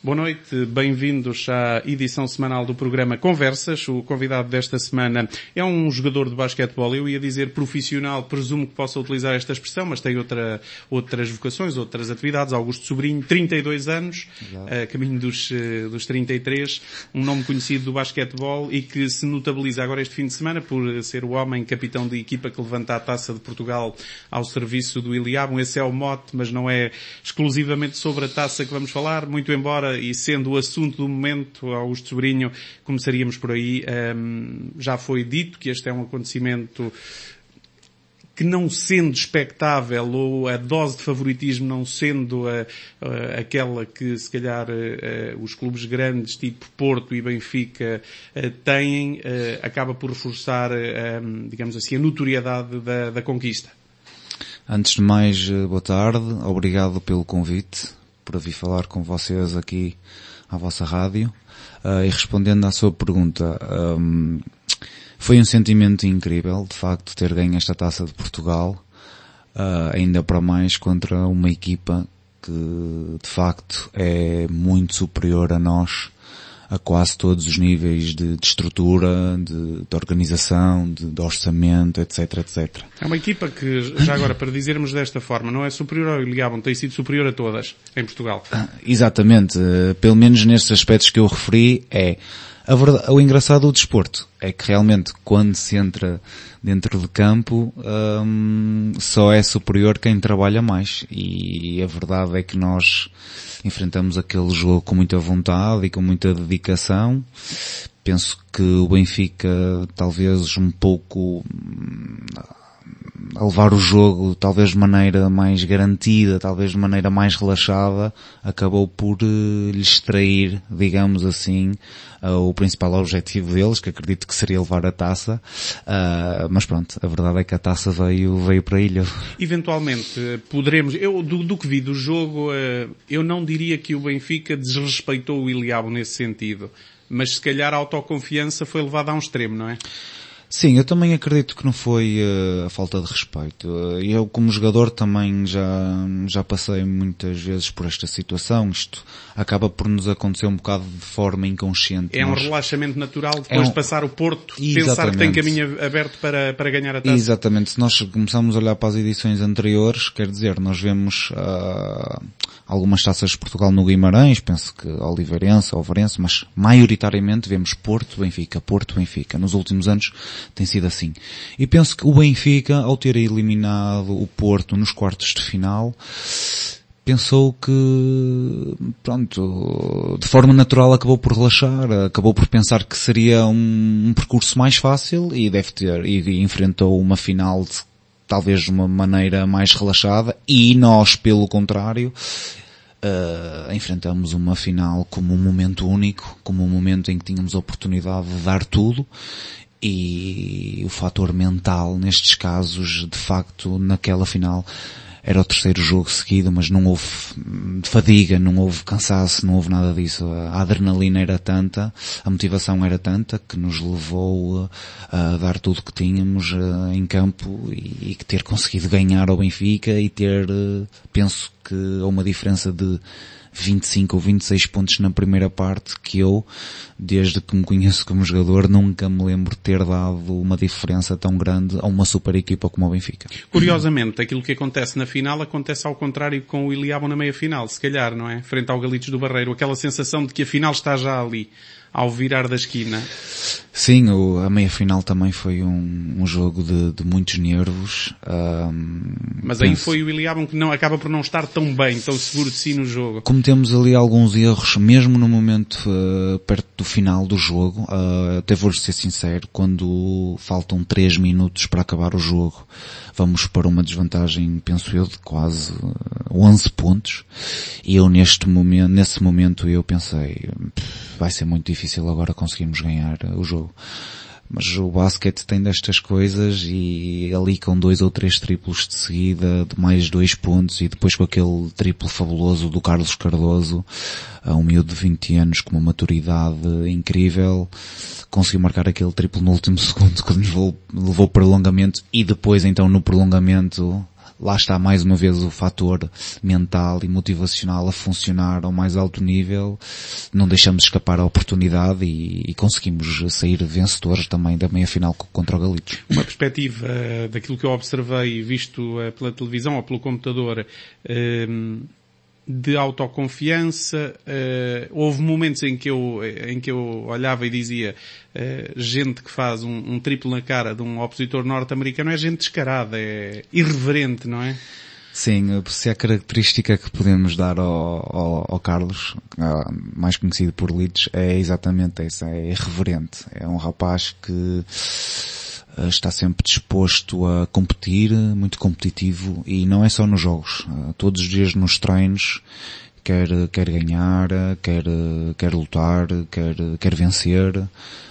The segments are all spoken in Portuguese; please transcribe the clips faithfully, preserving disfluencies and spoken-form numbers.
Boa noite, bem-vindos à edição semanal do programa Conversas. O convidado desta semana é um jogador de basquetebol, eu ia dizer profissional, presumo que possa utilizar esta expressão, mas tem outra, outras vocações, outras atividades. Augusto Sobrinho, trinta e dois anos, a caminho dos, dos trinta e três, um nome conhecido do basquetebol e que se notabiliza agora este fim de semana por ser o homem capitão de equipa que levanta a Taça de Portugal ao serviço do Iliabum. Esse é o mote, mas não é exclusivamente sobre a taça que vamos falar, muito embora, e sendo o assunto do momento, Augusto Sobrinho, começaríamos por aí. Um, já foi dito que este é um acontecimento que, não sendo expectável, ou a dose de favoritismo não sendo a, a, aquela que se calhar a, a, os clubes grandes tipo Porto e Benfica a, têm, a, acaba por reforçar, a, digamos assim, a notoriedade da, da conquista. Antes de mais, boa tarde, obrigado pelo convite, por vir falar com vocês aqui à vossa rádio. Uh, e respondendo à sua pergunta, um, foi um sentimento incrível, de facto, ter ganho esta Taça de Portugal, uh, ainda para mais contra uma equipa que, de facto, é muito superior a nós, a quase todos os níveis de, de estrutura, de, de organização, de, de orçamento, etc, etcétera. É uma equipa que, já agora, para dizermos desta forma, não é superior ao Iliabum, tem sido superior a todas em Portugal. Ah, exatamente. Uh, pelo menos nestes aspectos que eu referi, é a verdade, o engraçado do desporto é que realmente quando se entra dentro de campo, um, só é superior quem trabalha mais. E a verdade é que nós enfrentamos aquele jogo com muita vontade e com muita dedicação. Penso que o Benfica, talvez um pouco a levar o jogo, talvez de maneira mais garantida, talvez de maneira mais relaxada, acabou por uh, lhes extrair, digamos assim, uh, o principal objetivo deles, que acredito que seria levar a taça. Uh, mas pronto, a verdade é que a taça veio, veio para a ilha. Eventualmente, poderemos, eu do, do que vi do jogo, uh, eu não diria que o Benfica desrespeitou o Iliabum nesse sentido, mas se calhar a autoconfiança foi levada a um extremo, não é? Sim, eu também acredito que não foi uh, a falta de respeito. Uh, eu, como jogador, também já, já passei muitas vezes por esta situação. Isto acaba por nos acontecer um bocado de forma inconsciente. É Nós... um relaxamento natural depois é um... de passar o Porto, Exatamente. Pensar que tem caminho aberto para, para ganhar a taça. Exatamente. Se nós começamos a olhar para as edições anteriores, quer dizer, nós vemos uh, algumas taças de Portugal no Guimarães, penso que Oliveirense, Alvarense, mas maioritariamente vemos Porto, Benfica, Porto, Benfica. Nos últimos anos tem sido assim. E penso que o Benfica, ao ter eliminado o Porto nos quartos de final, pensou que, pronto, de forma natural acabou por relaxar, acabou por pensar que seria um, um percurso mais fácil e deve ter, e enfrentou uma final de, talvez de uma maneira mais relaxada, e nós, pelo contrário, Uh, enfrentamos uma final como um momento único, como um momento em que tínhamos a oportunidade de dar tudo. E o fator mental nestes casos, de facto, naquela final era o terceiro jogo seguido, mas não houve fadiga, não houve cansaço, não houve nada disso. A adrenalina era tanta, a motivação era tanta que nos levou a dar tudo que tínhamos em campo e que ter conseguido ganhar ao Benfica e ter, penso que uma diferença de vinte e cinco ou vinte e seis pontos na primeira parte, que eu, desde que me conheço como jogador, nunca me lembro de ter dado uma diferença tão grande a uma super equipa como o Benfica. Curiosamente, aquilo que acontece na final acontece ao contrário com o Iliabum na meia-final, se calhar, não é? Frente ao Galitos do Barreiro, aquela sensação de que a final está já ali, ao virar da esquina. Sim, o, a meia-final também foi um, um jogo de, de muitos nervos. Um, Mas penso... aí foi o Iliabum que não, acaba por não estar tão bem, tão seguro de si no jogo. Cometemos ali alguns erros, mesmo no momento uh, perto do final do jogo. Uh, até vou ser sincero, quando faltam três minutos para acabar o jogo, vamos para uma desvantagem, penso eu, de quase uh, onze pontos. E eu neste momento, nesse momento eu pensei, vai ser muito difícil agora conseguirmos ganhar o jogo. Mas o basquete tem destas coisas e ali com dois ou três triplos de seguida, de mais dois pontos e depois com aquele triplo fabuloso do Carlos Cardoso, a um miúdo de vinte anos com uma maturidade incrível, conseguiu marcar aquele triplo no último segundo que nos levou, levou prolongamento e depois então no prolongamento lá está mais uma vez o fator mental e motivacional a funcionar ao mais alto nível, não deixamos escapar a oportunidade e, e conseguimos sair vencedores também da meia-final contra o Galitos. Uma perspectiva uh, daquilo que eu observei, visto uh, pela televisão ou pelo computador, uh, de autoconfiança, uh, houve momentos em que eu, em que eu olhava e dizia, uh, gente que faz um, um triplo na cara de um opositor norte-americano é gente descarada, é irreverente, não é? Sim, se é a característica que podemos dar ao, ao, ao Carlos, mais conhecido por Leeds, é exatamente essa, é irreverente. É um rapaz que está sempre disposto a competir, muito competitivo, e não é só nos jogos. Todos os dias nos treinos quer, quer ganhar, quer, quer lutar, quer, quer vencer.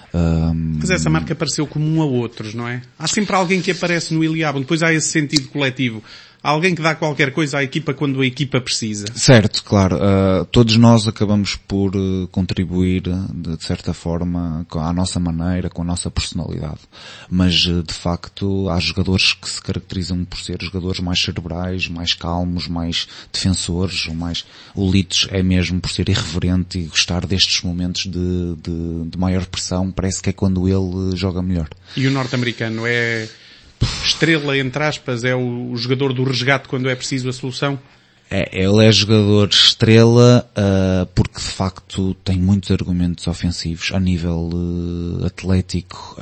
Um... Mas essa marca apareceu comum a outros, não é? Há sempre alguém que aparece no Iliabum, depois há esse sentido coletivo. Há alguém que dá qualquer coisa à equipa quando a equipa precisa. Certo, claro. Uh, todos nós acabamos por uh, contribuir, de, de certa forma, com, à nossa maneira, com a nossa personalidade. Mas, uh, de facto, há jogadores que se caracterizam por ser jogadores mais cerebrais, mais calmos, mais defensores, ou mais... O Leeds é mesmo por ser irreverente e gostar destes momentos de, de, de maior pressão. Parece que é quando ele joga melhor. E o norte-americano é... estrela, entre aspas, é o jogador do resgate quando é preciso a solução? É, ele é jogador estrela uh, porque de facto tem muitos argumentos ofensivos a nível uh, atlético,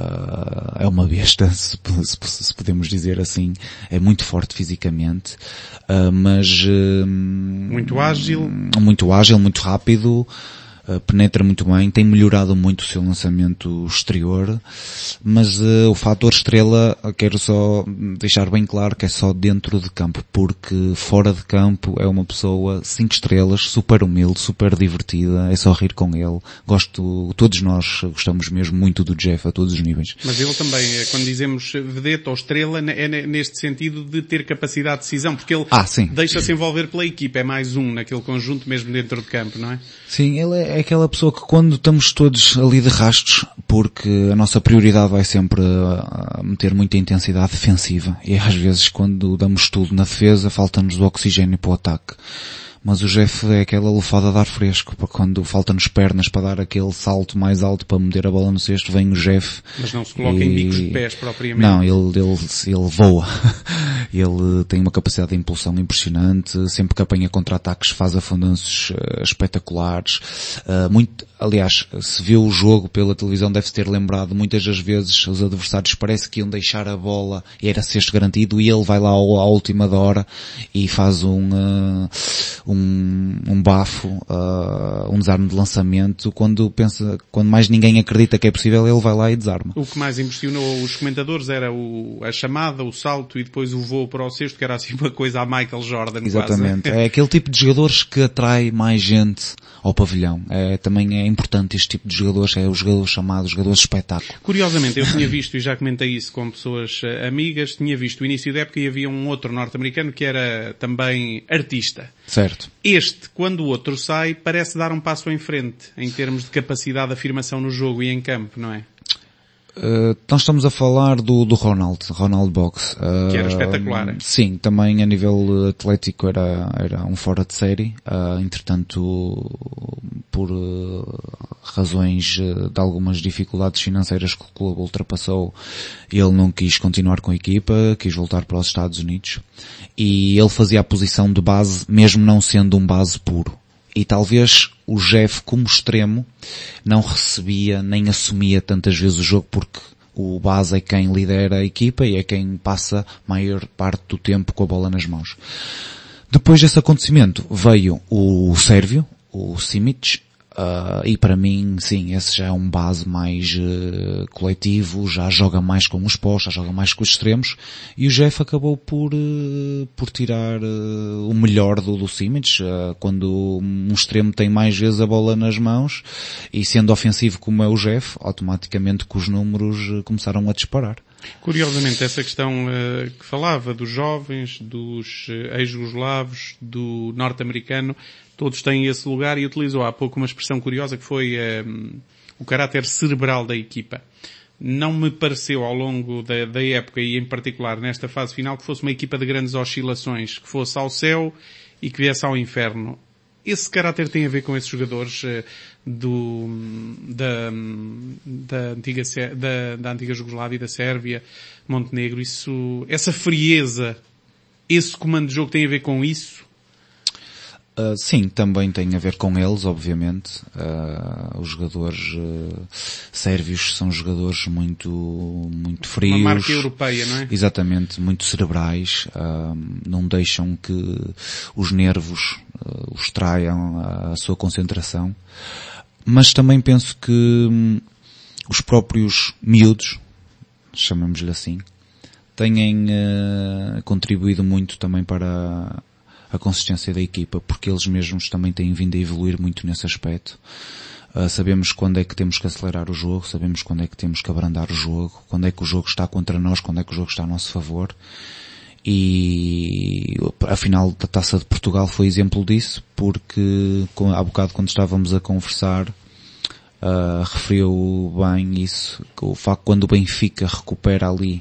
uh, é uma besta, se, se, se podemos dizer assim, é muito forte fisicamente, uh, mas uh, muito ágil, muito ágil, muito rápido. Uh, penetra muito bem, tem melhorado muito o seu lançamento exterior, mas uh, o fator estrela quero só deixar bem claro que é só dentro de campo, porque fora de campo é uma pessoa cinco estrelas, super humilde, super divertida, é só rir com ele. Gosto, todos nós gostamos mesmo muito do Jeff a todos os níveis. Mas ele também, quando dizemos vedeta ou estrela, é neste sentido de ter capacidade de decisão, porque ele ah, sim. deixa-se envolver pela equipa, é mais um naquele conjunto mesmo dentro de campo, não é? Sim, ele é É aquela pessoa que quando estamos todos ali de rastos, porque a nossa prioridade vai sempre a meter muita intensidade defensiva, e às vezes quando damos tudo na defesa falta-nos o oxigênio para o ataque. Mas o Jeff é aquela lufada de ar fresco, para quando falta-nos pernas para dar aquele salto mais alto para meter a bola no cesto, vem o Jeff. Mas não se coloca e... em bicos de pés propriamente. Não, ele, ele, ele voa. Ele tem uma capacidade de impulsão impressionante, sempre que apanha contra-ataques faz afundanços uh, espetaculares. Uh, muito, aliás, se viu o jogo pela televisão deve-se ter lembrado, muitas das vezes os adversários parece que iam deixar a bola e era sexto garantido, e ele vai lá ao, à última da hora e faz um, uh, um, um bafo, uh, um desarme de lançamento. Quando pensa, quando mais ninguém acredita que é possível, ele vai lá e desarma. O que mais impressionou os comentadores era o, a chamada, o salto e depois o voo para o cesto, que era assim uma coisa a Michael Jordan. Exatamente. Quase. É aquele tipo de jogadores que atrai mais gente ao pavilhão. É, também é importante este tipo de jogadores, é os jogadores chamados jogadores de espetáculo. Curiosamente, eu tinha visto, e já comentei isso com pessoas amigas, tinha visto o início da época e havia um outro norte-americano que era também artista. Certo. Este, quando o outro sai, parece dar um passo em frente, em termos de capacidade de afirmação no jogo e em campo, não é? Uh, nós estamos a falar do, do Ronald, Ronald Box. Uh, que era espetacular. É? Sim, também a nível atlético era, era um fora de série. Uh, entretanto, por uh, razões uh, de algumas dificuldades financeiras que o clube ultrapassou, ele não quis continuar com a equipa, quis voltar para os Estados Unidos. E ele fazia a posição de base, mesmo não sendo um base puro. E talvez o Jeff, como extremo, não recebia nem assumia tantas vezes o jogo, porque o base é quem lidera a equipa e é quem passa a maior parte do tempo com a bola nas mãos. Depois desse acontecimento veio o sérvio, o Simic, uh, e para mim, sim, esse já é um base mais uh, coletivo, já joga mais com os pós, já joga mais com os extremos, e o Jeff acabou por, uh, por tirar uh, o melhor do, do Simic, uh, quando um extremo tem mais vezes a bola nas mãos, e sendo ofensivo como é o Jeff, automaticamente que os números uh, começaram a disparar. Curiosamente, essa questão uh, que falava dos jovens, dos uh, ex-jugoslavos, do norte-americano, todos têm esse lugar, e utilizou há pouco uma expressão curiosa que foi uh, o caráter cerebral da equipa. não me pareceu ao longo da, da época e em particular nesta fase final que fosse uma equipa de grandes oscilações, que fosse ao céu e que viesse ao inferno. Esse caráter tem a ver com esses jogadores uh, do, da, da, antiga, da, da antiga Jugoslávia, da Sérvia, Montenegro, isso, essa frieza, esse comando de jogo tem a ver com isso? Uh, sim, também tem a ver com eles, obviamente. Uh, os jogadores uh, sérvios são jogadores muito, muito frios. Uma marca europeia, não é? Exatamente, muito cerebrais. Uh, não deixam que os nervos uh, os traiam a sua concentração. Mas também penso que um, os próprios miúdos, chamamos-lhe assim, têm uh, contribuído muito também para a consistência da equipa, porque eles mesmos também têm vindo a evoluir muito nesse aspecto. Uh, sabemos quando é que temos que acelerar o jogo, sabemos quando é que temos que abrandar o jogo, quando é que o jogo está contra nós, quando é que o jogo está a nosso favor. E a final da Taça de Portugal foi exemplo disso, porque há bocado quando estávamos a conversar, uh, referiu bem isso, que o facto quando o Benfica recupera ali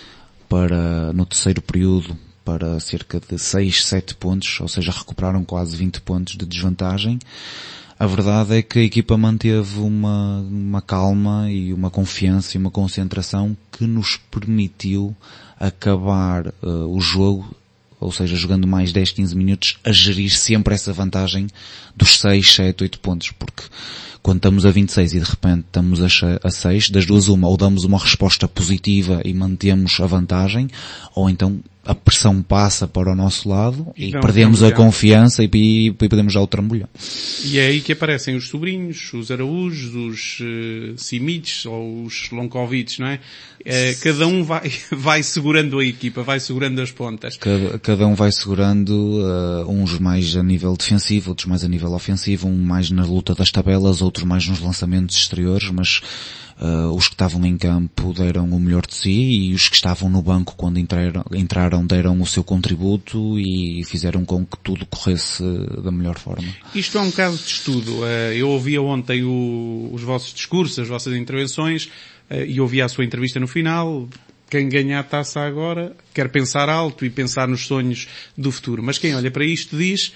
para, no terceiro período, para cerca de seis, sete pontos, ou seja, recuperaram quase vinte pontos de desvantagem. A verdade é que a equipa manteve uma, uma calma e uma confiança e uma concentração que nos permitiu acabar uh, o jogo, ou seja, jogando mais dez, quinze minutos, a gerir sempre essa vantagem dos seis, sete, oito pontos, porque quando estamos a vinte e seis e de repente estamos a seis, das duas uma, ou damos uma resposta positiva e mantemos a vantagem, ou então a pressão passa para o nosso lado e não, perdemos a confiança e, e, e podemos dar o trambolhão. E é aí que aparecem os sobrinhos, os Araújos, os uh, Simics ou os Lonkovics, não é? Uh, cada um vai, vai segurando a equipa, vai segurando as pontas. Cada, cada um vai segurando, uh, uns mais a nível defensivo, outros mais a nível ofensivo, um mais na luta das tabelas, outros mais nos lançamentos exteriores, mas Uh, os que estavam em campo deram o melhor de si e os que estavam no banco quando entraram, entraram deram o seu contributo e fizeram com que tudo corresse da melhor forma. Isto é um caso de estudo. Uh, eu ouvia ontem o, os vossos discursos, as vossas intervenções, uh, e ouvi a sua entrevista no final. Quem ganha a taça agora quer pensar alto e pensar nos sonhos do futuro. Mas quem olha para isto diz,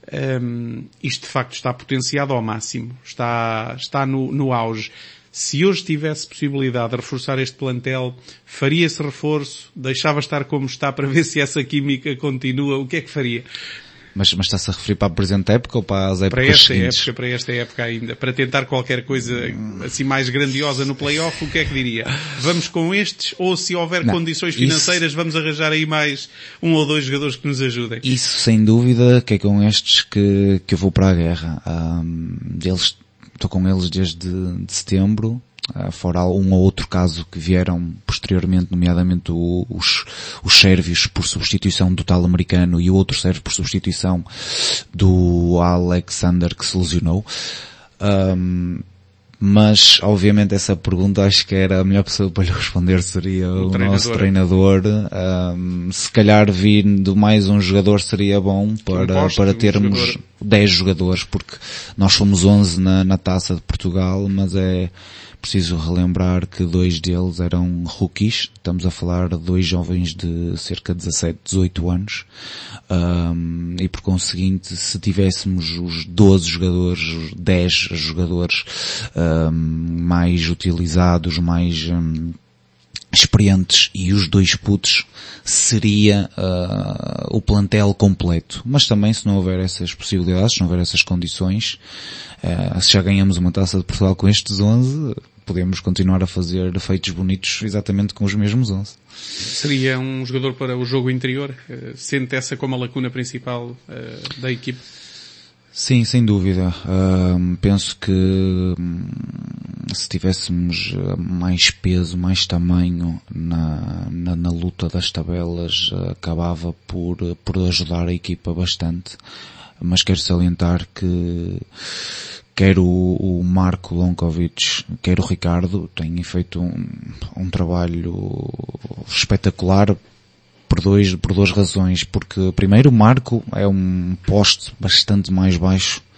um, isto de facto está potenciado ao máximo. Está, está no, no auge. Se hoje tivesse possibilidade de reforçar este plantel, faria esse reforço, deixava estar como está para ver se essa química continua, o que é que faria? Mas, mas está-se a referir para a presente época ou para as épocas para esta seguintes? época, para esta época ainda, para tentar qualquer coisa assim mais grandiosa no play-off, o que é que diria? Vamos com estes, ou se houver Não, condições financeiras, isso... vamos arranjar aí mais um ou dois jogadores que nos ajudem? Isso sem dúvida que é com estes que, que eu vou para a guerra. Um, eles Estou com eles desde de setembro, uh, fora um ou outro caso que vieram posteriormente, nomeadamente o, os, os sérvios por substituição do tal americano e o outro sérvio por substituição do Alexander que se lesionou. Um, mas, obviamente, essa pergunta acho que era a melhor pessoa para lhe responder seria o, o treinador. nosso treinador. Um, se calhar vindo mais um jogador seria bom para, para termos jogador. dez jogadores, porque nós fomos onze na, na Taça de Portugal, mas é preciso relembrar que dois deles eram rookies. Estamos a falar de dois jovens de cerca de dezassete, dezoito anos. Um, e por conseguinte, se tivéssemos os doze jogadores, os dez jogadores um, mais utilizados, mais um, experientes e os dois putos, seria uh, o plantel completo. Mas também se não houver essas possibilidades, se não houver essas condições, uh, se já ganhamos uma Taça de Portugal com estes onze, podemos continuar a fazer feitos bonitos exatamente com os mesmos onze. Seria um jogador para o jogo interior? Sente essa como a lacuna principal uh, da equipe? Sim, sem dúvida. Uh, penso que um, se tivéssemos mais peso, mais tamanho na, na, na luta das tabelas, uh, acabava por, por ajudar a equipa bastante. Mas quero salientar que quer o, o Marco Lonkovic, quer o Ricardo, têm feito um, um trabalho espetacular por, dois, por duas razões. Porque, primeiro, o Marco é um poste bastante mais baixo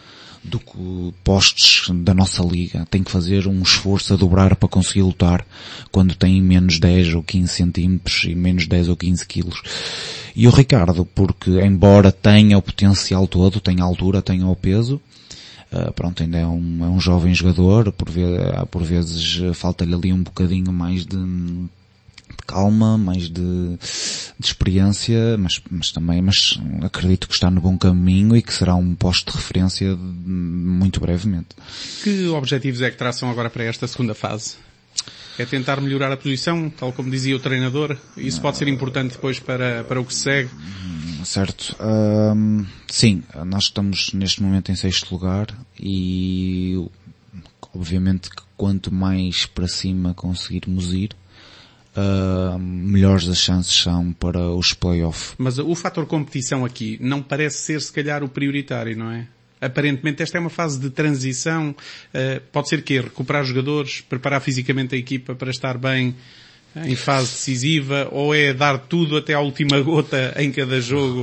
do que postes da nossa liga. Tem que fazer um esforço a dobrar para conseguir lutar quando tem menos dez ou quinze centímetros e menos dez ou quinze quilos. E o Ricardo, porque embora tenha o potencial todo, tenha a altura, tenha o peso, uh, pronto, ainda é um, é um jovem jogador, por, ve- por vezes falta-lhe ali um bocadinho mais de, de calma, mais de, de experiência, mas, mas também, mas acredito que está no bom caminho e que será um posto de referência de, muito brevemente. Que objetivos é que traçam agora para esta segunda fase? É tentar melhorar a posição, tal como dizia o treinador? Isso pode ser importante depois para, para o que se segue? Certo. Um, sim, nós estamos neste momento em sexto lugar e obviamente que quanto mais para cima conseguirmos ir, uh, melhores as chances são para os play-off. Mas o fator competição aqui não parece ser se calhar o prioritário, não é? Aparentemente esta é uma fase de transição, uh, pode ser que recuperar jogadores, preparar fisicamente a equipa para estar bem em fase decisiva, ou é dar tudo até à última gota em cada jogo?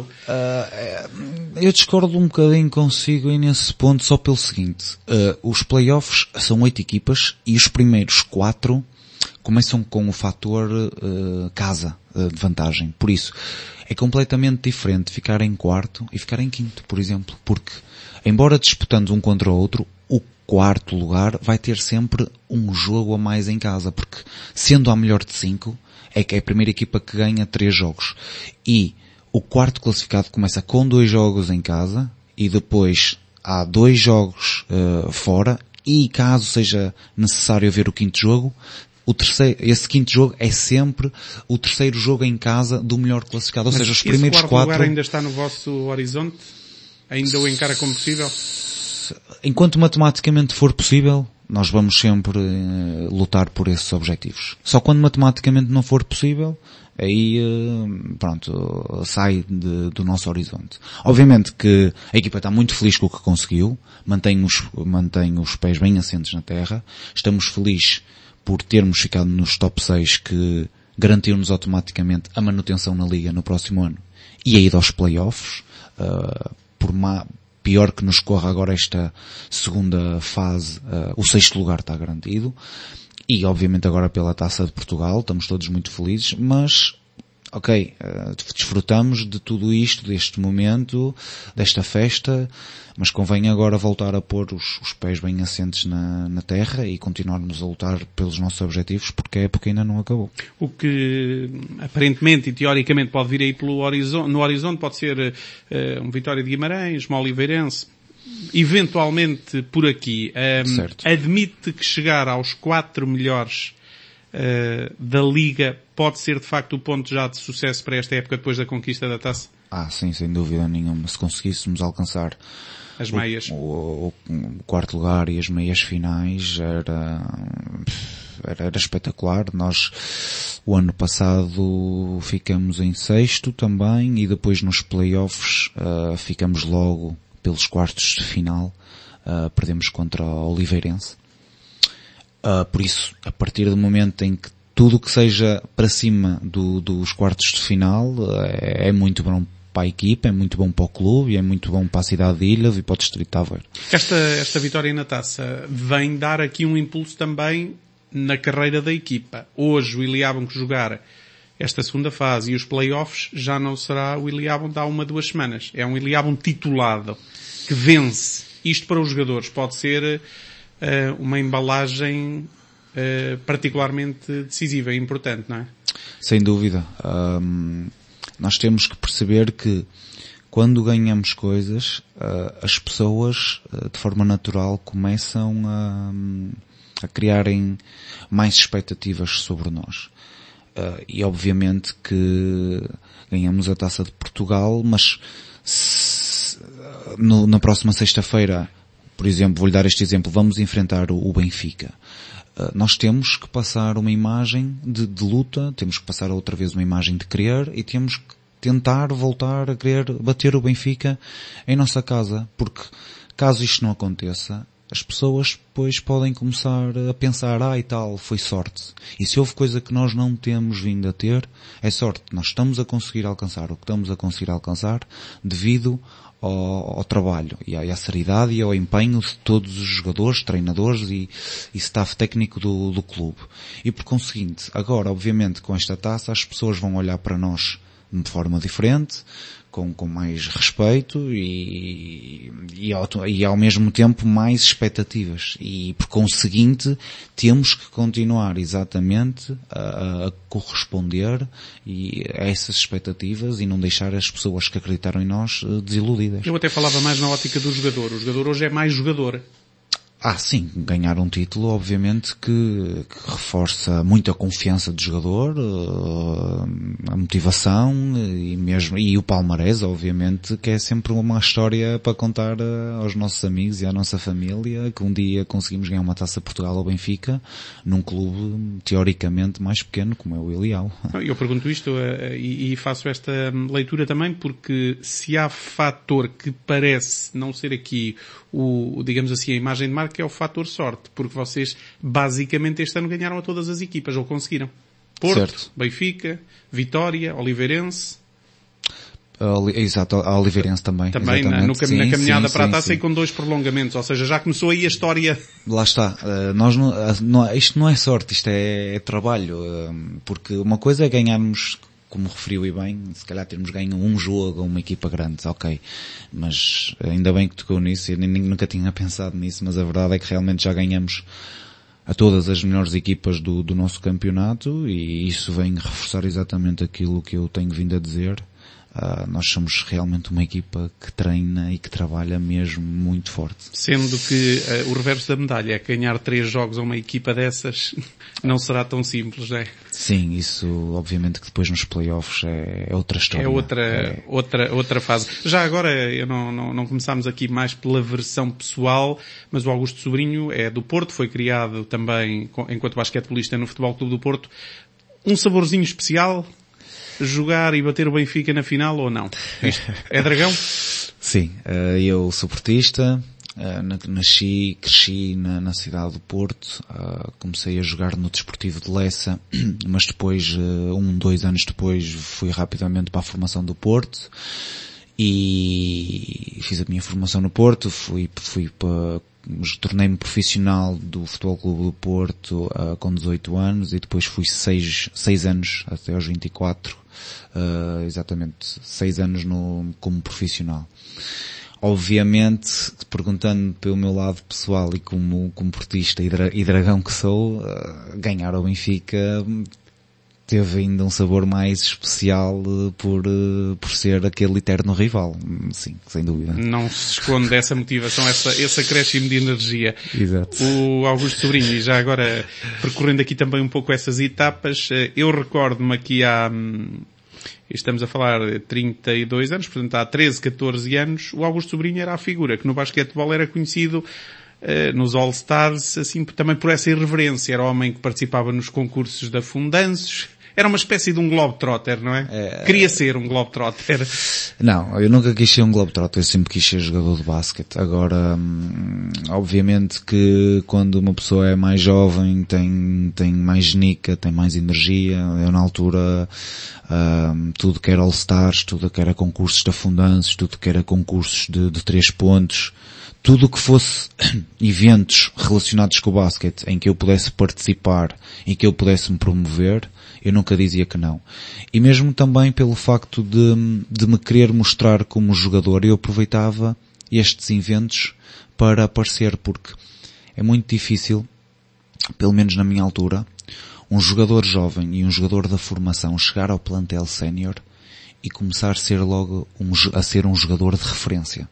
Uh, eu discordo um bocadinho consigo e nesse ponto só pelo seguinte, uh, os play-offs são oito equipas e os primeiros quatro começam com o fator uh, casa uh, de vantagem, por isso é completamente diferente ficar em quarto e ficar em quinto, por exemplo, porque embora disputando um contra o outro, o quarto lugar vai ter sempre um jogo a mais em casa, porque sendo a melhor de cinco, é que é a primeira equipa que ganha três jogos. E o quarto classificado começa com dois jogos em casa, e depois há dois jogos uh, fora, e caso seja necessário haver o quinto jogo, o terceiro, esse quinto jogo é sempre o terceiro jogo em casa do melhor classificado. Ou Mas seja, os primeiros esse quarto quatro... lugar ainda está no vosso horizonte? Ainda o encara como possível? Enquanto matematicamente for possível, nós vamos sempre uh, lutar por esses objetivos. Só quando matematicamente não for possível, aí, uh, pronto, sai de, do nosso horizonte. Obviamente que a equipa está muito feliz com o que conseguiu, mantém os, mantém os pés bem assentes na terra, estamos felizes por termos ficado nos top seis que garantiram-nos automaticamente a manutenção na Liga no próximo ano e a ida aos play-offs, uh, por má, pior que nos corra agora esta segunda fase, uh, o sexto lugar está garantido. E obviamente agora pela Taça de Portugal, estamos todos muito felizes, mas, ok, uh, desfrutamos de tudo isto, deste momento, desta festa, mas convém agora voltar a pôr os, os pés bem assentes na, na terra e continuarmos a lutar pelos nossos objetivos, porque a época ainda não acabou. O que aparentemente e teoricamente pode vir aí pelo horizonte, no horizonte pode ser uh, um Vitória de Guimarães, uma Oliveirense, eventualmente por aqui. Um, admite que chegar aos quatro melhores uh, da Liga pode ser de facto o ponto já de sucesso para esta época depois da conquista da Taça? Ah, sim, sem dúvida nenhuma. Se conseguíssemos alcançar as meias, o, o, o, o quarto lugar e as meias finais, era, era, era espetacular. Nós, o ano passado, ficamos em sexto também e depois nos play-offs uh, ficamos logo pelos quartos de final, uh, perdemos contra a Oliveirense. Uh, por isso, a partir do momento em que tudo que seja para cima do, dos quartos de final uh, é, é muito bom para a equipa, é muito bom para o clube, é muito bom para a cidade de Ilhas e para o distrito de Aveiro. Esta, esta vitória na Taça vem dar aqui um impulso também na carreira da equipa. Hoje o Iliabum que jogar esta segunda fase e os play-offs já não será o Iliabum de há uma, duas semanas. É um Iliabum titulado, que vence. Isto para os jogadores pode ser uh, uma embalagem uh, particularmente decisiva e importante, não é? Sem dúvida. Um, nós temos que perceber que quando ganhamos coisas, uh, as pessoas, uh, de forma natural, começam a, a criarem mais expectativas sobre nós. Uh, e obviamente que ganhamos a Taça de Portugal, mas se, no, na próxima sexta-feira, por exemplo, vou-lhe dar este exemplo, vamos enfrentar o, o Benfica. Uh, nós temos que passar uma imagem de, de luta, temos que passar outra vez uma imagem de querer e temos que tentar voltar a querer bater o Benfica em nossa casa, porque caso isto não aconteça, as pessoas depois podem começar a pensar, ah e tal, foi sorte. E se houve coisa que nós não temos vindo a ter, é sorte. Nós estamos a conseguir alcançar o que estamos a conseguir alcançar devido ao, ao trabalho e à, e à seriedade e ao empenho de todos os jogadores, treinadores e, e staff técnico do, do clube. E por conseguinte, agora, obviamente, com esta taça, as pessoas vão olhar para nós de forma diferente, com, com mais respeito e, e, ao, e ao mesmo tempo mais expectativas. E por conseguinte temos que continuar exatamente a, a corresponder e a essas expectativas e não deixar as pessoas que acreditaram em nós desiludidas. Eu até falava mais na ótica do jogador. O jogador hoje é mais jogador. Ah, sim, ganhar um título, obviamente, que, que reforça muito a confiança do jogador, a motivação e mesmo, e o palmarés, obviamente, que é sempre uma história para contar aos nossos amigos e à nossa família, que um dia conseguimos ganhar uma Taça Portugal ao Benfica, num clube teoricamente mais pequeno, como é o Ilial. Eu pergunto isto e faço esta leitura também porque se há fator que parece não ser aqui o, digamos assim, a imagem de marca, que é o fator sorte, porque vocês basicamente este ano ganharam a todas as equipas, ou conseguiram. Porto, certo. Benfica, Vitória, Oliveirense. Exato, a Oliveirense também. Também na, no, sim, na caminhada sim, para a taça sim. E com dois prolongamentos, ou seja, já começou aí a história. Lá está, nós não, não, isto não é sorte, isto é, é trabalho, porque uma coisa é ganharmos, como referiu e bem, se calhar termos ganho um jogo a uma equipa grande, ok. Mas ainda bem que tocou nisso, eu nem, nunca tinha pensado nisso, mas a verdade é que realmente já ganhamos a todas as melhores equipas do, do nosso campeonato e isso vem reforçar exatamente aquilo que eu tenho vindo a dizer. Uh, nós somos realmente uma equipa que treina e que trabalha mesmo muito forte. Sendo que uh, o reverso da medalha é que ganhar três jogos a uma equipa dessas não será tão simples, não é? Sim, isso obviamente que depois nos playoffs é, é outra história. É outra, é outra, outra fase. Já agora, eu não, não, não começámos aqui mais pela versão pessoal, mas o Augusto Sobrinho é do Porto, foi criado também enquanto basquetebolista no Futebol Clube do Porto. Um saborzinho especial? Jogar e bater o Benfica na final ou não? Isto é Dragão? Sim, eu sou portista, nasci, cresci na, na cidade do Porto, comecei a jogar no Desportivo de Lessa, mas depois, um, dois anos depois, fui rapidamente para a formação do Porto e fiz a minha formação no Porto, fui, fui para tornei-me profissional do Futebol Clube do Porto uh, com dezoito anos e depois fui seis, seis anos até aos vinte e quatro, uh, exatamente seis anos no, como profissional. Obviamente, perguntando pelo meu lado pessoal e como, como portista e, dra, e dragão que sou, uh, ganhar ao Benfica teve ainda um sabor mais especial por, por ser aquele eterno rival. Sim, sem dúvida. Não se esconde dessa motivação, essa, esse acréscimo de energia. Exato. O Augusto Sobrinho, e já agora percorrendo aqui também um pouco essas etapas, eu recordo-me aqui há, estamos a falar de trinta e dois anos, portanto há treze, catorze anos, o Augusto Sobrinho era a figura que no basquetebol era conhecido Uh, nos All-Stars, assim, também por essa irreverência. Era o homem que participava nos concursos de afundanços. Era uma espécie de um globetrotter, não é? é? Queria ser um globetrotter. Não, eu nunca quis ser um globetrotter, eu sempre quis ser jogador de basquete. Agora, hum, obviamente que quando uma pessoa é mais jovem, tem, tem mais genica, tem mais energia. Eu na altura, hum, tudo que era All-Stars, tudo que era concursos de afundanços, tudo que era concursos de, de três pontos, tudo o que fosse eventos relacionados com o basquete em que eu pudesse participar, em que eu pudesse me promover, eu nunca dizia que não. E mesmo também pelo facto de, de me querer mostrar como jogador, eu aproveitava estes eventos para aparecer, porque é muito difícil, pelo menos na minha altura, um jogador jovem e um jogador da formação chegar ao plantel sénior e começar a ser logo um, a ser um jogador de referência.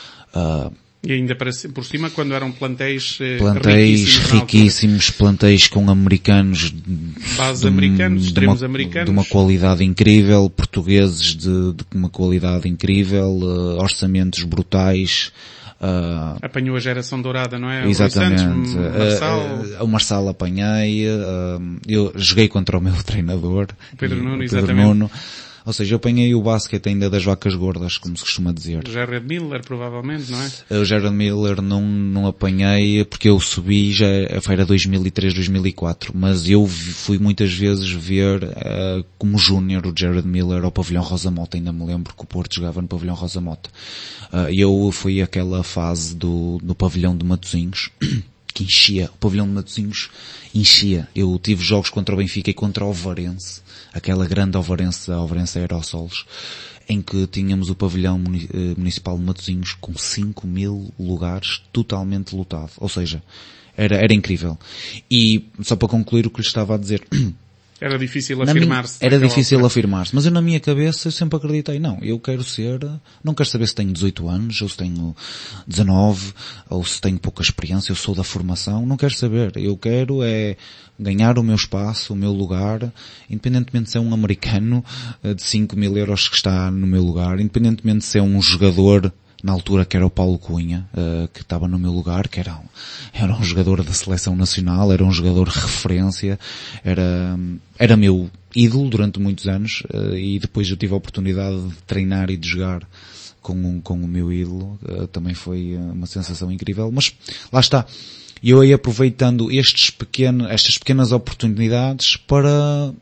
Uh, E ainda por cima quando eram plantéis, plantéis riquíssimos, riquíssimos plantéis com americanos, bases americanos, extremos americanos, de uma qualidade incrível, portugueses de, de uma qualidade incrível, uh, orçamentos brutais. Uh, Apanhou a geração dourada, não é? Exatamente. O, Marçal. Uh, uh, o Marçal apanhei, uh, eu joguei contra o meu treinador. Pedro Nuno, Pedro exatamente. Nuno. Ou seja, eu apanhei o basquete ainda das vacas gordas, como se costuma dizer. O Jared Miller, provavelmente, não é? O Jared Miller não, não apanhei porque eu subi já, era dois mil e três, dois mil e quatro, mas eu fui muitas vezes ver uh, como júnior o Jared Miller ao Pavilhão Rosa Mota, ainda me lembro que o Porto jogava no Pavilhão Rosa Mota. Uh, eu fui aquela fase do, do Pavilhão de Matosinhos, que enchia, o Pavilhão de Matosinhos enchia. Eu tive jogos contra o Benfica e contra o Alvarense, aquela grande Alvarense, a Alvarense Aerosolos, em que tínhamos o Pavilhão Municipal de Matosinhos com cinco mil lugares totalmente lotado. Ou seja, era, era incrível. E, só para concluir o que lhe estava a dizer... Era difícil afirmar-se. Era difícil afirmar-se, mas eu na minha cabeça eu sempre acreditei, não, eu quero ser, não quero saber se tenho dezoito anos, ou se tenho dezanove, ou se tenho pouca experiência, eu sou da formação, não quero saber. Eu quero é ganhar o meu espaço, o meu lugar, independentemente de ser um americano de cinco mil euros que está no meu lugar, independentemente de ser um jogador na altura que era o Paulo Cunha, uh, que estava no meu lugar, que era um, era um jogador da seleção nacional, era um jogador referência, era, era meu ídolo durante muitos anos, uh, e depois eu tive a oportunidade de treinar e de jogar com, um, com o meu ídolo, uh, também foi uma sensação incrível, mas lá está. E eu ia aproveitando estes pequenos, estas pequenas oportunidades para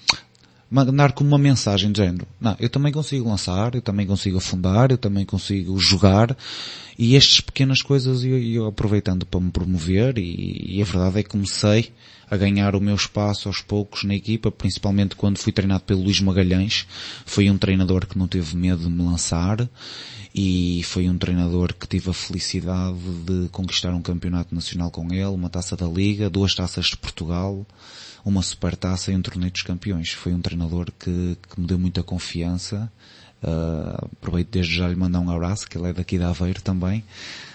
mandar como uma mensagem de género. Não, eu também consigo lançar, eu também consigo afundar, eu também consigo jogar, e estas pequenas coisas eu, eu aproveitando para me promover, e, e a verdade é que comecei a ganhar o meu espaço aos poucos na equipa, principalmente quando fui treinado pelo Luís Magalhães. Foi um treinador que não teve medo de me lançar, e foi um treinador que tive a felicidade de conquistar um campeonato nacional com ele, uma taça da Liga, duas taças de Portugal, uma supertaça e um torneio dos campeões. Foi um treinador que, que me deu muita confiança. Uh, aproveito desde já lhe mandar um abraço, que ele é daqui de Aveiro também.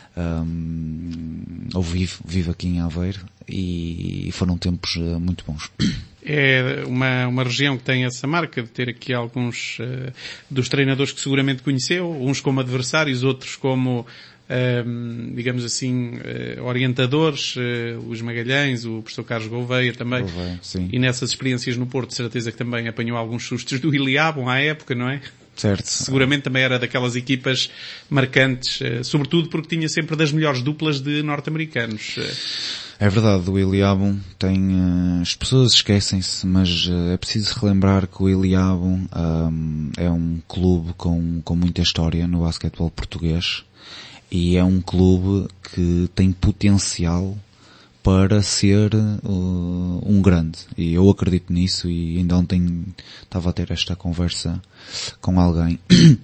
Um, ou vive, vive aqui em Aveiro, e, e foram tempos uh, muito bons. É uma, uma região que tem essa marca de ter aqui alguns uh, dos treinadores que seguramente conheceu, uns como adversários, outros como Um, digamos assim, uh, orientadores, uh, os Magalhães, o professor Carlos Gouveia também. Gouveia, sim. E nessas experiências no Porto, de certeza que também apanhou alguns sustos do Iliabum à época, não é? Certo. Seguramente também era daquelas equipas marcantes, uh, sobretudo porque tinha sempre das melhores duplas de norte-americanos. É verdade, o Iliabum tem, uh, as pessoas esquecem-se, mas uh, é preciso relembrar que o Iliabum um, é um clube com, com muita história no basquetebol português. E é um clube que tem potencial para ser uh, um grande. E eu acredito nisso, e ainda ontem estava a ter esta conversa com alguém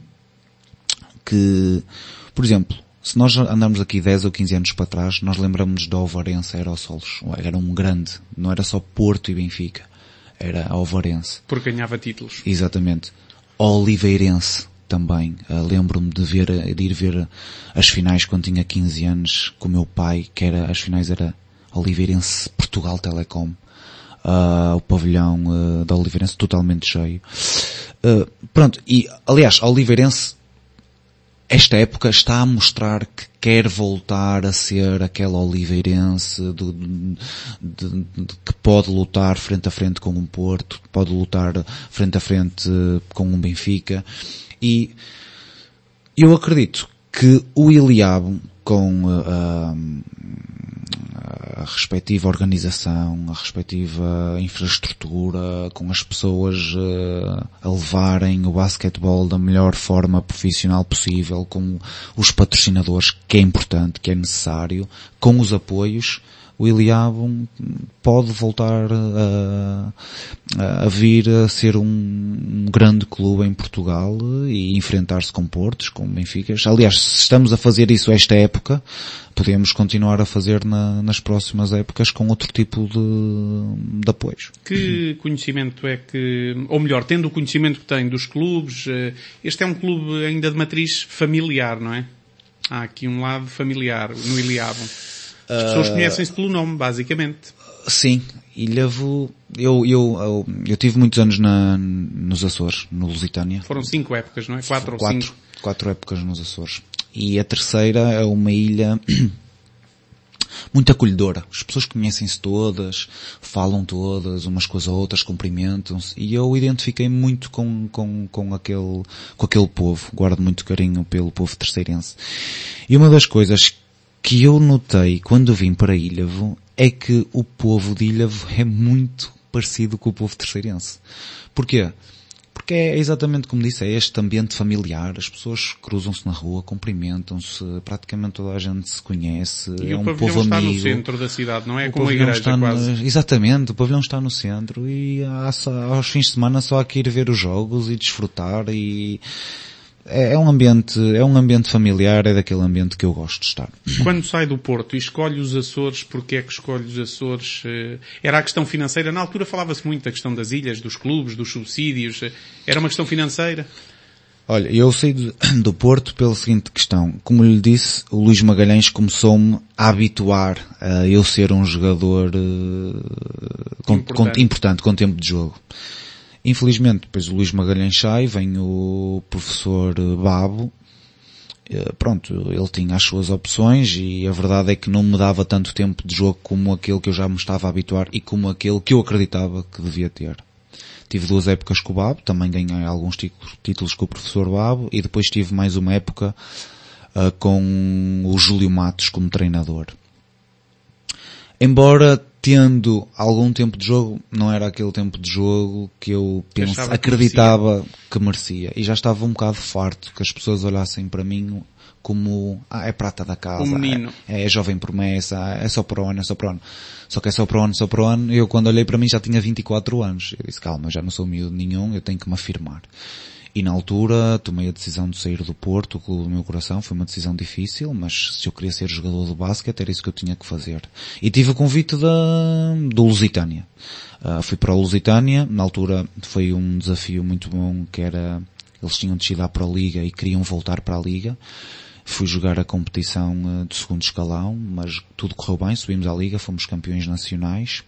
que, por exemplo, se nós andarmos aqui dez ou quinze anos para trás, nós lembramos da Alvarense Aerosolos. Era um grande, não era só Porto e Benfica, era a Alvarense. Porque ganhava títulos. Exatamente. Oliveirense também. Uh, lembro-me de ver, de ir ver as finais quando tinha quinze anos com o meu pai, que era, as finais era Oliveirense Portugal Telecom. Uh, o pavilhão uh, da Oliveirense totalmente cheio. Uh, pronto, e aliás, a Oliveirense, esta época, está a mostrar que quer voltar a ser aquela Oliveirense de, de, de, de, que pode lutar frente a frente com um Porto, pode lutar frente a frente com um Benfica. E eu acredito que o Iliabum, com a, a, a respectiva organização, a respectiva infraestrutura, com as pessoas uh, a levarem o basquetebol da melhor forma profissional possível, com os patrocinadores, que é importante, que é necessário, com os apoios, o Iliabum pode voltar a, a vir a ser um, um grande clube em Portugal e enfrentar-se com Portos, com Benficas. Aliás, se estamos a fazer isso esta época, podemos continuar a fazer na, nas próximas épocas com outro tipo de, de apoios. Que conhecimento é que, ou melhor, tendo o conhecimento que tem dos clubes, este é um clube ainda de matriz familiar, não é? Há aqui um lado familiar no Iliabum. As pessoas conhecem-se pelo nome, basicamente. Sim, Ilhavo, eu, eu, eu, eu tive muitos anos na, nos Açores, no Lusitânia. Foram cinco épocas, não é? Quatro, quatro ou cinco? Quatro épocas nos Açores. E a terceira é uma ilha muito acolhedora. As pessoas conhecem-se todas, falam todas, umas com as outras, cumprimentam-se, e eu identifiquei muito com, com, com aquele, com aquele povo, guardo muito carinho pelo povo terceirense. E uma das coisas que eu notei quando vim para Ilhavo é que o povo de Ilhavo é muito parecido com o povo terceirense. Porquê? Porque é exatamente como disse, é este ambiente familiar, as pessoas cruzam-se na rua, cumprimentam-se, praticamente toda a gente se conhece, e é um povo amigo. E o pavilhão está no centro da cidade, não é? O Como a igreja está quase. No, exatamente, o pavilhão está no centro e há só, aos fins de semana só há que ir ver os jogos e desfrutar e é, é um ambiente, é um ambiente familiar, é daquele ambiente que eu gosto de estar. Quando sai do Porto e escolhe os Açores, porque é que escolhe os Açores? Era a questão financeira? Na altura falava-se muito da questão das ilhas, dos clubes, dos subsídios. Era uma questão financeira? Olha, eu saí do, do Porto pela seguinte questão. Como lhe disse, o Luís Magalhães começou-me a habituar a eu ser um jogador uh, com, importante. Com, importante, com tempo de jogo. Infelizmente, depois o Luís Magalhães sai, vem o professor Babo, pronto, ele tinha as suas opções e a verdade é que não me dava tanto tempo de jogo como aquele que eu já me estava a habituar e como aquele que eu acreditava que devia ter. Tive duas épocas com o Babo, também ganhei alguns títulos, títulos com o professor Babo e depois tive mais uma época uh, com o Júlio Matos como treinador. Embora tendo algum tempo de jogo, não era aquele tempo de jogo que eu penso, acreditava que merecia. que merecia. E já estava um bocado farto que as pessoas olhassem para mim como, ah, é prata da casa, um menino. É, é jovem promessa, é só para o ano, é só para o ano. Só que é só para o ano, só para o ano. Eu quando olhei para mim já tinha vinte e quatro anos. Eu disse, calma, já não sou miúdo nenhum, eu tenho que me afirmar. E na altura tomei a decisão de sair do Porto, o clube do meu coração. Foi uma decisão difícil, mas se eu queria ser jogador de basquete era isso que eu tinha que fazer. E tive o convite da, do Lusitânia. Uh, fui para o Lusitânia, na altura foi um desafio muito bom, que era, eles tinham descido à Pro-Liga e queriam voltar para a Liga. Fui jogar a competição uh, do segundo escalão, mas tudo correu bem, subimos à Liga, fomos campeões nacionais.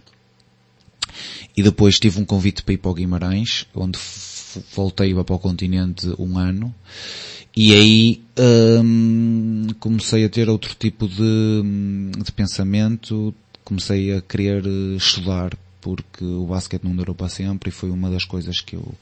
E depois tive um convite para ir para o Guimarães, onde voltei para o continente um ano e aí hum, comecei a ter outro tipo de, de pensamento, comecei a querer estudar porque o basquete não durou para sempre e foi uma das coisas que eu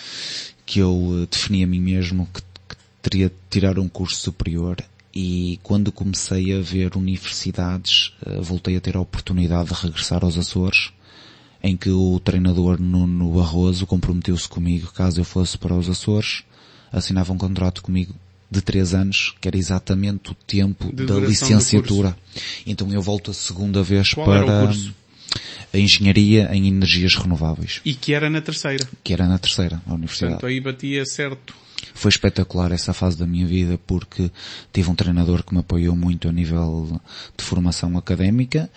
que eu defini a mim mesmo que, que teria de tirar um curso superior. E quando comecei a ver universidades, voltei a ter a oportunidade de regressar aos Açores, em que o treinador Nuno Barroso comprometeu-se comigo, caso eu fosse para os Açores, assinava um contrato comigo de três anos, que era exatamente o tempo de da licenciatura. Então eu volto a segunda vez Qual para era o curso? A Engenharia em Energias Renováveis. E que era na terceira? Que era na terceira, a universidade. Portanto, aí batia certo. Foi espetacular essa fase da minha vida porque tive um treinador que me apoiou muito a nível de formação académica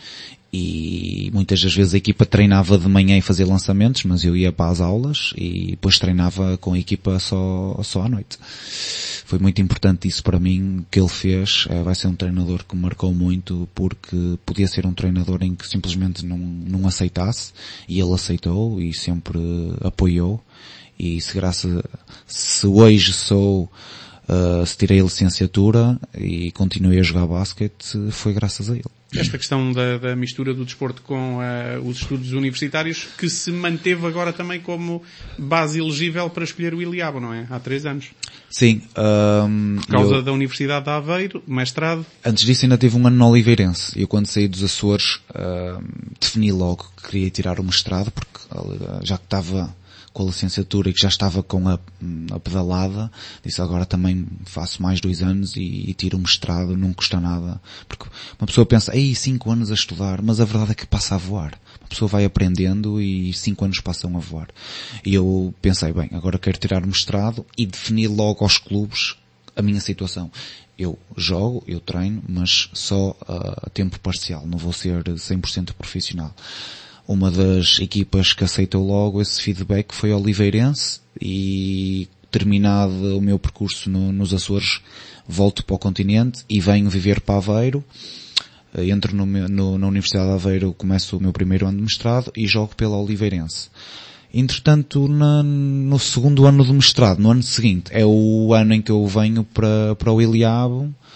e muitas das vezes a equipa treinava de manhã e fazia lançamentos, mas eu ia para as aulas e depois treinava com a equipa só, só à noite. Foi muito importante isso para mim que ele fez. Vai ser um treinador que me marcou muito porque podia ser um treinador em que simplesmente não, não aceitasse e ele aceitou e sempre apoiou. E se graças, se hoje sou, uh, se tirei a licenciatura e continuei a jogar basquete, foi graças a ele. Esta questão da, da mistura do desporto com uh, os estudos universitários, que se manteve agora também como base elegível para escolher o Iliabo, não é? Há três anos. Sim. Um, Por causa eu, da Universidade de Aveiro, mestrado. Antes disso ainda tive um ano no Oliveirense. Eu quando saí dos Açores, uh, defini logo que queria tirar o mestrado, porque uh, já que estava com a licenciatura e que já estava com a, a pedalada, disse agora também faço mais dois anos e, e tiro um mestrado, não custa nada. Porque uma pessoa pensa, ei, cinco anos a estudar, mas a verdade é que passa a voar. Uma pessoa vai aprendendo e cinco anos passam a voar. E eu pensei, bem, agora quero tirar o mestrado e definir logo aos clubes a minha situação. Eu jogo, eu treino, mas só a tempo parcial, não vou ser cem por cento profissional. Uma das equipas que aceitou logo esse feedback foi a Oliveirense e terminado o meu percurso no, nos Açores volto para o continente e venho viver para Aveiro. Entro no, no, na Universidade de Aveiro, começo o meu primeiro ano de mestrado e jogo pela Oliveirense. Entretanto, na, no segundo ano do mestrado, no ano seguinte, é o ano em que eu venho para, para o Iliabo,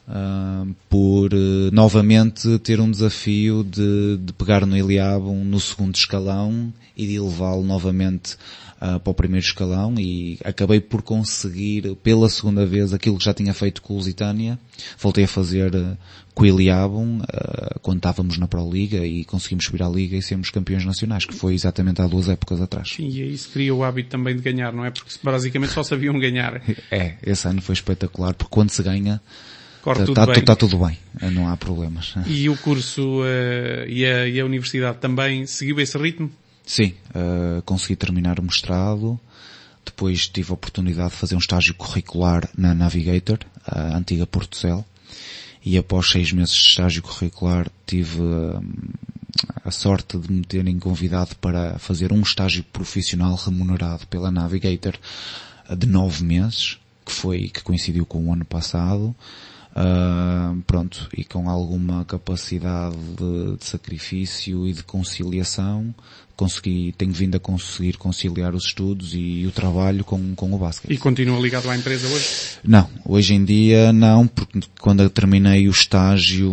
uh, por uh, novamente ter um desafio de, de pegar no Iliabum no segundo escalão e de levá-lo novamente uh, para o primeiro escalão, e acabei por conseguir pela segunda vez aquilo que já tinha feito com o Lusitânia. Voltei a fazer uh, com o Iliabum uh, quando estávamos na Pro Liga, e conseguimos subir à Liga e sermos campeões nacionais, que foi exatamente há duas épocas atrás. Sim, e aí se cria o hábito também de ganhar, não é? Porque basicamente só sabiam ganhar. É, esse ano foi espetacular, porque quando se ganha Corre tudo tá, bem. tá tudo bem, não há problemas. E o curso uh, e, a, e a universidade também seguiu esse ritmo? Sim, uh, consegui terminar o mestrado, depois tive a oportunidade de fazer um estágio curricular na Navigator, a antiga Portocel, e após seis meses de estágio curricular tive uh, a sorte de me terem convidado para fazer um estágio profissional remunerado pela Navigator uh, de nove meses, que foi, que coincidiu com o ano passado. Uh, pronto, e com alguma capacidade de, de sacrifício e de conciliação, consegui, tenho vindo a conseguir conciliar os estudos e o trabalho com, com o basquete. E continua ligado à empresa hoje? Não, hoje em dia não, porque quando eu terminei o estágio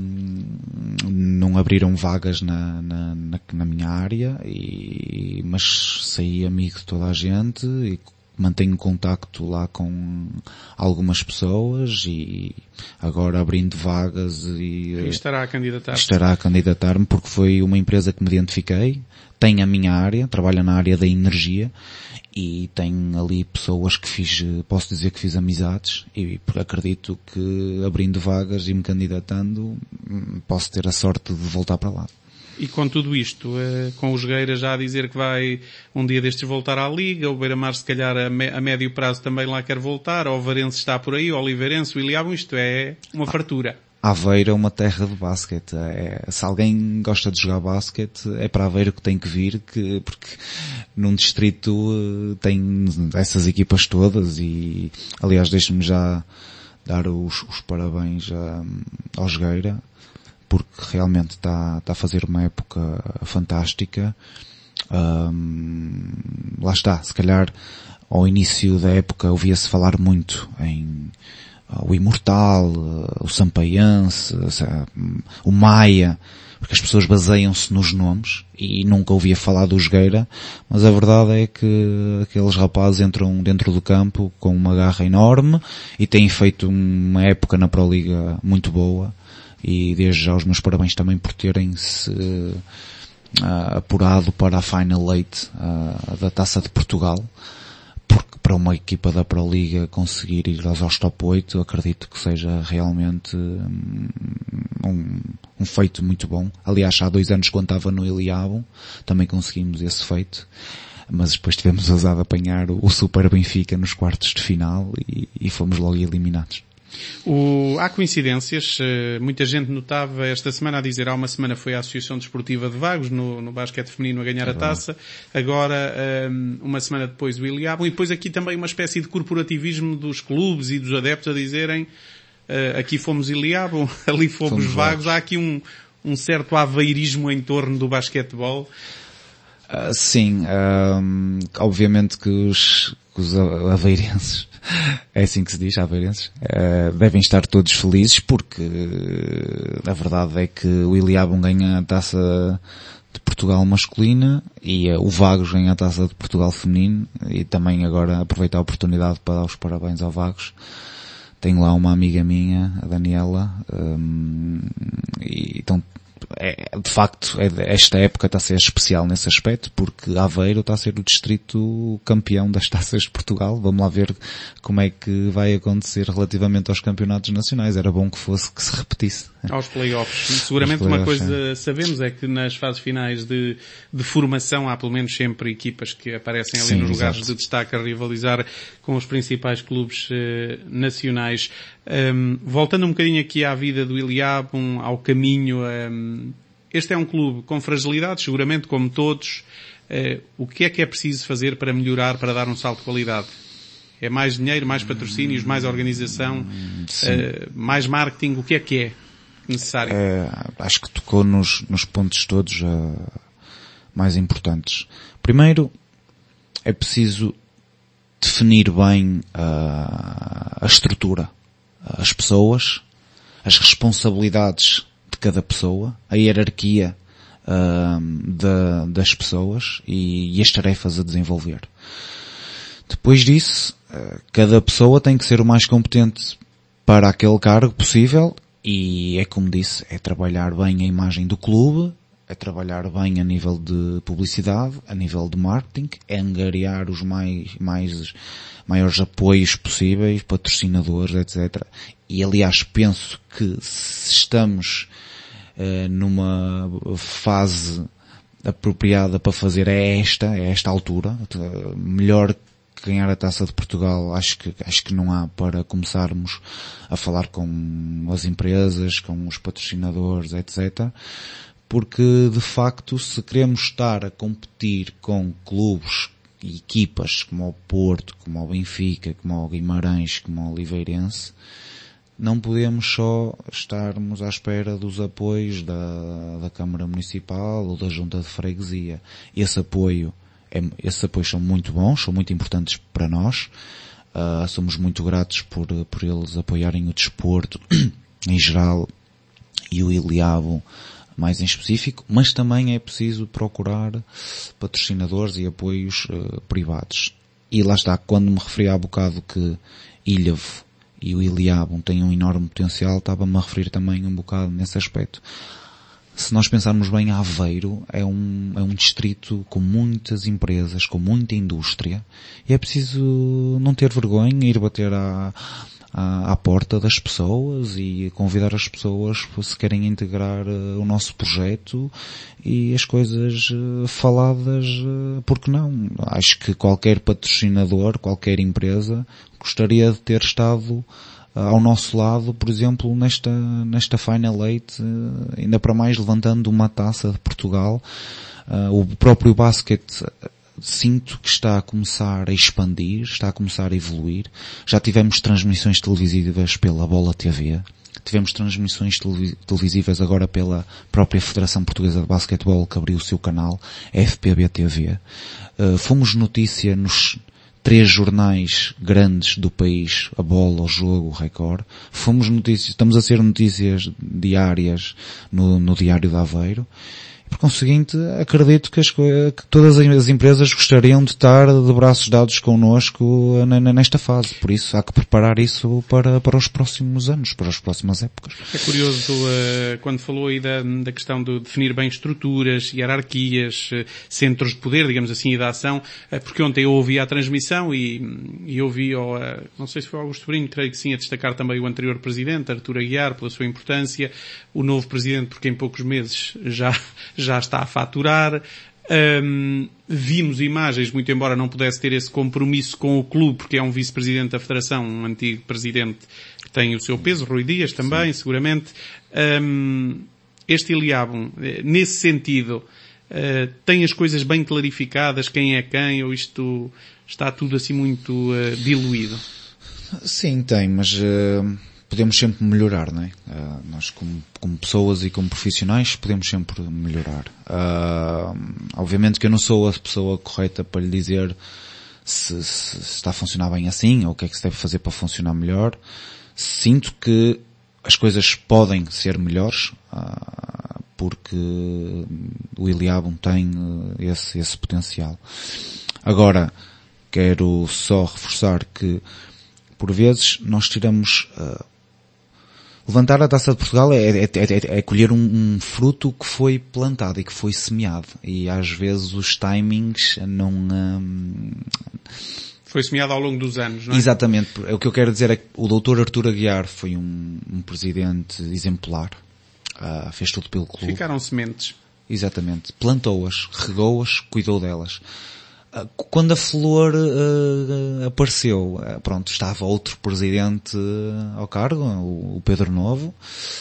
não abriram vagas na, na, na, na minha área, e, mas saí amigo de toda a gente e mantenho contacto lá com algumas pessoas, e agora abrindo vagas e, e estará a candidatar-se. Estará a candidatar-me, porque foi uma empresa que me identifiquei, tem a minha área, trabalha na área da energia, e tem ali pessoas que fiz, posso dizer que fiz amizades, e acredito que abrindo vagas e me candidatando posso ter a sorte de voltar para lá. E com tudo isto, com o Jogueira já a dizer que vai um dia destes voltar à Liga, o Beira-Mar se calhar a, me, a médio prazo também lá quer voltar, o Ovarense está por aí, o Oliveirense, o Iliabum, isto é uma fartura. Aveiro é uma terra de basquete. É, se alguém gosta de jogar basquete, é para Aveiro que tem que vir, que, porque num distrito tem essas equipas todas, e aliás deixe-me já dar os, os parabéns a, ao Jogueira, porque realmente está, está a fazer uma época fantástica. Um, lá está, se calhar ao início da época ouvia-se falar muito em uh, o Imortal, uh, o Sampaiense, uh, o Maia, porque as pessoas baseiam-se nos nomes, e nunca ouvia falar do Jogueira, mas a verdade é que aqueles rapazes entram dentro do campo com uma garra enorme e têm feito uma época na Pro Liga muito boa. E desde já os meus parabéns também por terem-se uh, apurado para a Final Eight uh, da Taça de Portugal, porque para uma equipa da Pro Liga conseguir ir aos, aos top oito, acredito que seja realmente um, um feito muito bom. Aliás, há dois anos quando estava no Iliabum também conseguimos esse feito, mas depois tivemos ousado apanhar o, o Super Benfica nos quartos de final e, e fomos logo eliminados. O, há coincidências, muita gente notava esta semana a dizer, há uma semana foi a Associação Desportiva de Vagos no, no basquete feminino a ganhar é a taça, agora uma semana depois o Iliabum, e depois aqui também uma espécie de corporativismo dos clubes e dos adeptos a dizerem, aqui fomos Iliabum, ali fomos, fomos Vagos. Há aqui um, um certo aveirismo em torno do basquetebol. Uh, sim, um, obviamente que os, que os aveirenses, é assim que se diz, aveirenses, uh, devem estar todos felizes, porque uh, a verdade é que o Iliabum ganha a Taça de Portugal masculina e uh, o Vagos ganha a Taça de Portugal feminino, e também agora aproveitar a oportunidade para dar os parabéns ao Vagos. Tenho lá uma amiga minha, a Daniela, um, e então É, de facto, esta época está a ser especial nesse aspecto, porque Aveiro está a ser o distrito campeão das taças de Portugal. Vamos lá ver como é que vai acontecer relativamente aos campeonatos nacionais. Era bom que fosse, que se repetisse. Aos play-offs. E seguramente play uma coisa é. sabemos é que nas fases finais de, de formação há pelo menos sempre equipas que aparecem ali Sim, nos lugares exato. de destaque a rivalizar com os principais clubes eh, nacionais. Um, voltando um bocadinho aqui à vida do Iliabum, ao caminho, um, este é um clube com fragilidades, seguramente como todos. Uh, o que é que é preciso fazer para melhorar, para dar um salto de qualidade? É mais dinheiro, mais patrocínios, mais organização, uh, mais marketing? O que é que é necessário? É, acho que tocou nos, nos pontos todos uh, mais importantes. Primeiro, é preciso definir bem uh, a estrutura. As pessoas, as responsabilidades de cada pessoa, a hierarquia uh, de, das pessoas e, e as tarefas a desenvolver. Depois disso, uh, cada pessoa tem que ser o mais competente para aquele cargo possível e é como disse, é trabalhar bem a imagem do clube, é trabalhar bem a nível de publicidade, a nível de marketing, é angariar os mais, mais, maiores apoios possíveis, patrocinadores, etcétera. E aliás penso que se estamos eh, numa fase apropriada para fazer é esta, é esta altura, melhor que ganhar a Taça de Portugal, acho que, acho que não há para começarmos a falar com as empresas, com os patrocinadores, etcétera. Porque, de facto, se queremos estar a competir com clubes e equipas como o Porto, como o Benfica, como o Guimarães, como o Oliveirense, não podemos só estarmos à espera dos apoios da, da Câmara Municipal ou da Junta de Freguesia. Esse apoio, é, esses apoios são muito bons, são muito importantes para nós. Uh, somos muito gratos por, por eles apoiarem o desporto em geral e o Iliabo mais em específico, mas também é preciso procurar patrocinadores e apoios uh, privados. E lá está, quando me referi há bocado que Ilhavo e o Iliabo têm um enorme potencial, estava-me a referir também um bocado nesse aspecto. Se nós pensarmos bem, Aveiro é um, é um distrito com muitas empresas, com muita indústria, e é preciso não ter vergonha, ir bater à, à, à porta das pessoas e convidar as pessoas se querem integrar uh, o nosso projeto e as coisas uh, faladas, uh, porque não? Acho que qualquer patrocinador, qualquer empresa gostaria de ter estado ao nosso lado, por exemplo, nesta, nesta Final Eight, ainda para mais levantando uma taça de Portugal. O próprio basquete sinto que está a começar a expandir, está a começar a evoluir. Já tivemos transmissões televisivas pela Bola T V, tivemos transmissões televisivas agora pela própria Federação Portuguesa de Basquetebol, que abriu o seu canal, F P B T V. Fomos notícia nos três jornais grandes do país, a Bola, o Jogo, o Record. Fomos notícias, estamos a ser notícias diárias no, no Diário de Aveiro. Por conseguinte, acredito que, as, que todas as empresas gostariam de estar de braços dados connosco nesta fase. Por isso, há que preparar isso para, para os próximos anos, para as próximas épocas. É curioso, uh, quando falou aí da, da questão de definir bem estruturas, hierarquias, uh, centros de poder, digamos assim, e da ação, uh, porque ontem eu ouvi a transmissão e, e ouvi, oh, uh, não sei se foi Augusto Sobrinho, creio que sim, a destacar também o anterior presidente, Artur Aguiar, pela sua importância, o novo presidente, porque em poucos meses já já está a faturar. Um, vimos imagens, muito embora não pudesse ter esse compromisso com o clube, porque é um vice-presidente da Federação, um antigo presidente que tem o seu peso, Rui Dias também, sim, seguramente. Um, este Iliabo, nesse sentido, uh, tem as coisas bem clarificadas, quem é quem, ou isto está tudo assim muito uh, diluído? Sim, tem, mas... Uh... podemos sempre melhorar, não é? Uh, nós como, como pessoas e como profissionais podemos sempre melhorar. Uh, obviamente que eu não sou a pessoa correta para lhe dizer se, se, se está a funcionar bem assim ou o que é que se deve fazer para funcionar melhor. Sinto que as coisas podem ser melhores, uh, porque o Iliabo tem esse, esse potencial. Agora, quero só reforçar que por vezes nós tiramos... Uh, levantar a Taça de Portugal é, é, é, é colher um, um fruto que foi plantado e que foi semeado. E às vezes os timings não... Um... Foi semeado ao longo dos anos, não é? Exatamente. O que eu quero dizer é que o doutor Artur Aguiar foi um, um presidente exemplar. Uh, fez tudo pelo clube. Ficaram sementes. Exatamente. Plantou-as, regou-as, cuidou delas. Quando a flor uh, apareceu, uh, pronto, estava outro presidente uh, ao cargo, o, o Pedro Novo,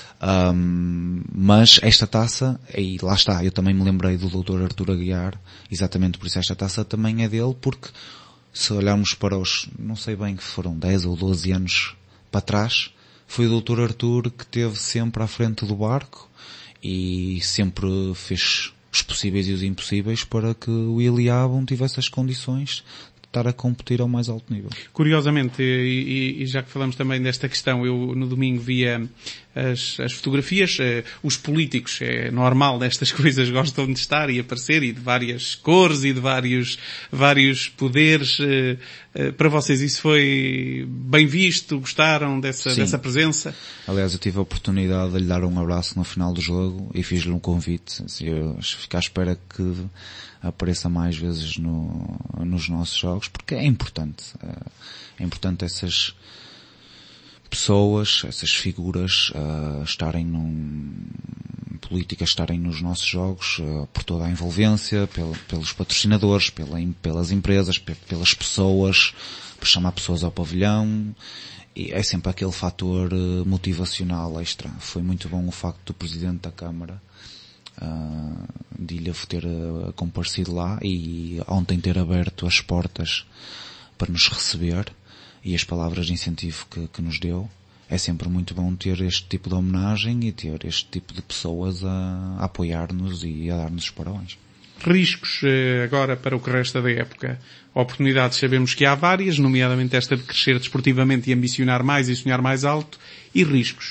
um, mas esta taça, e lá está, eu também me lembrei do doutor Artur Aguiar, exatamente por isso esta taça também é dele, porque se olharmos para os, não sei bem que foram dez ou doze anos para trás, foi o doutor Artur que esteve sempre à frente do barco e sempre fez os possíveis e os impossíveis para que o Iliabo tivesse as condições de estar a competir ao mais alto nível. Curiosamente, e, e já que falamos também desta questão, eu no domingo via as, as fotografias. Uh, os políticos, é normal, nestas coisas gostam de estar e aparecer, e de várias cores e de vários, vários poderes. Uh, uh, para vocês isso foi bem visto? Gostaram dessa, dessa presença? Aliás, eu tive a oportunidade de lhe dar um abraço no final do jogo e fiz-lhe um convite. Eu fico à espera que apareça mais vezes no, nos nossos jogos, porque é importante. É importante essas pessoas, essas figuras uh, estarem num, políticas estarem nos nossos jogos uh, por toda a envolvência, pel, pelos patrocinadores, pela, pelas empresas, pelas pessoas, por chamar pessoas ao pavilhão. E é sempre aquele fator uh, motivacional extra. Foi muito bom o facto do Presidente da Câmara uh, de Ilha ter uh, comparecido lá e ontem ter aberto as portas para nos receber, e as palavras de incentivo que, que nos deu. É sempre muito bom ter este tipo de homenagem e ter este tipo de pessoas a, a apoiar-nos e a dar-nos os parabéns. Riscos agora para o que resta da época? Oportunidades sabemos que há várias, nomeadamente esta de crescer desportivamente e ambicionar mais e sonhar mais alto. E riscos?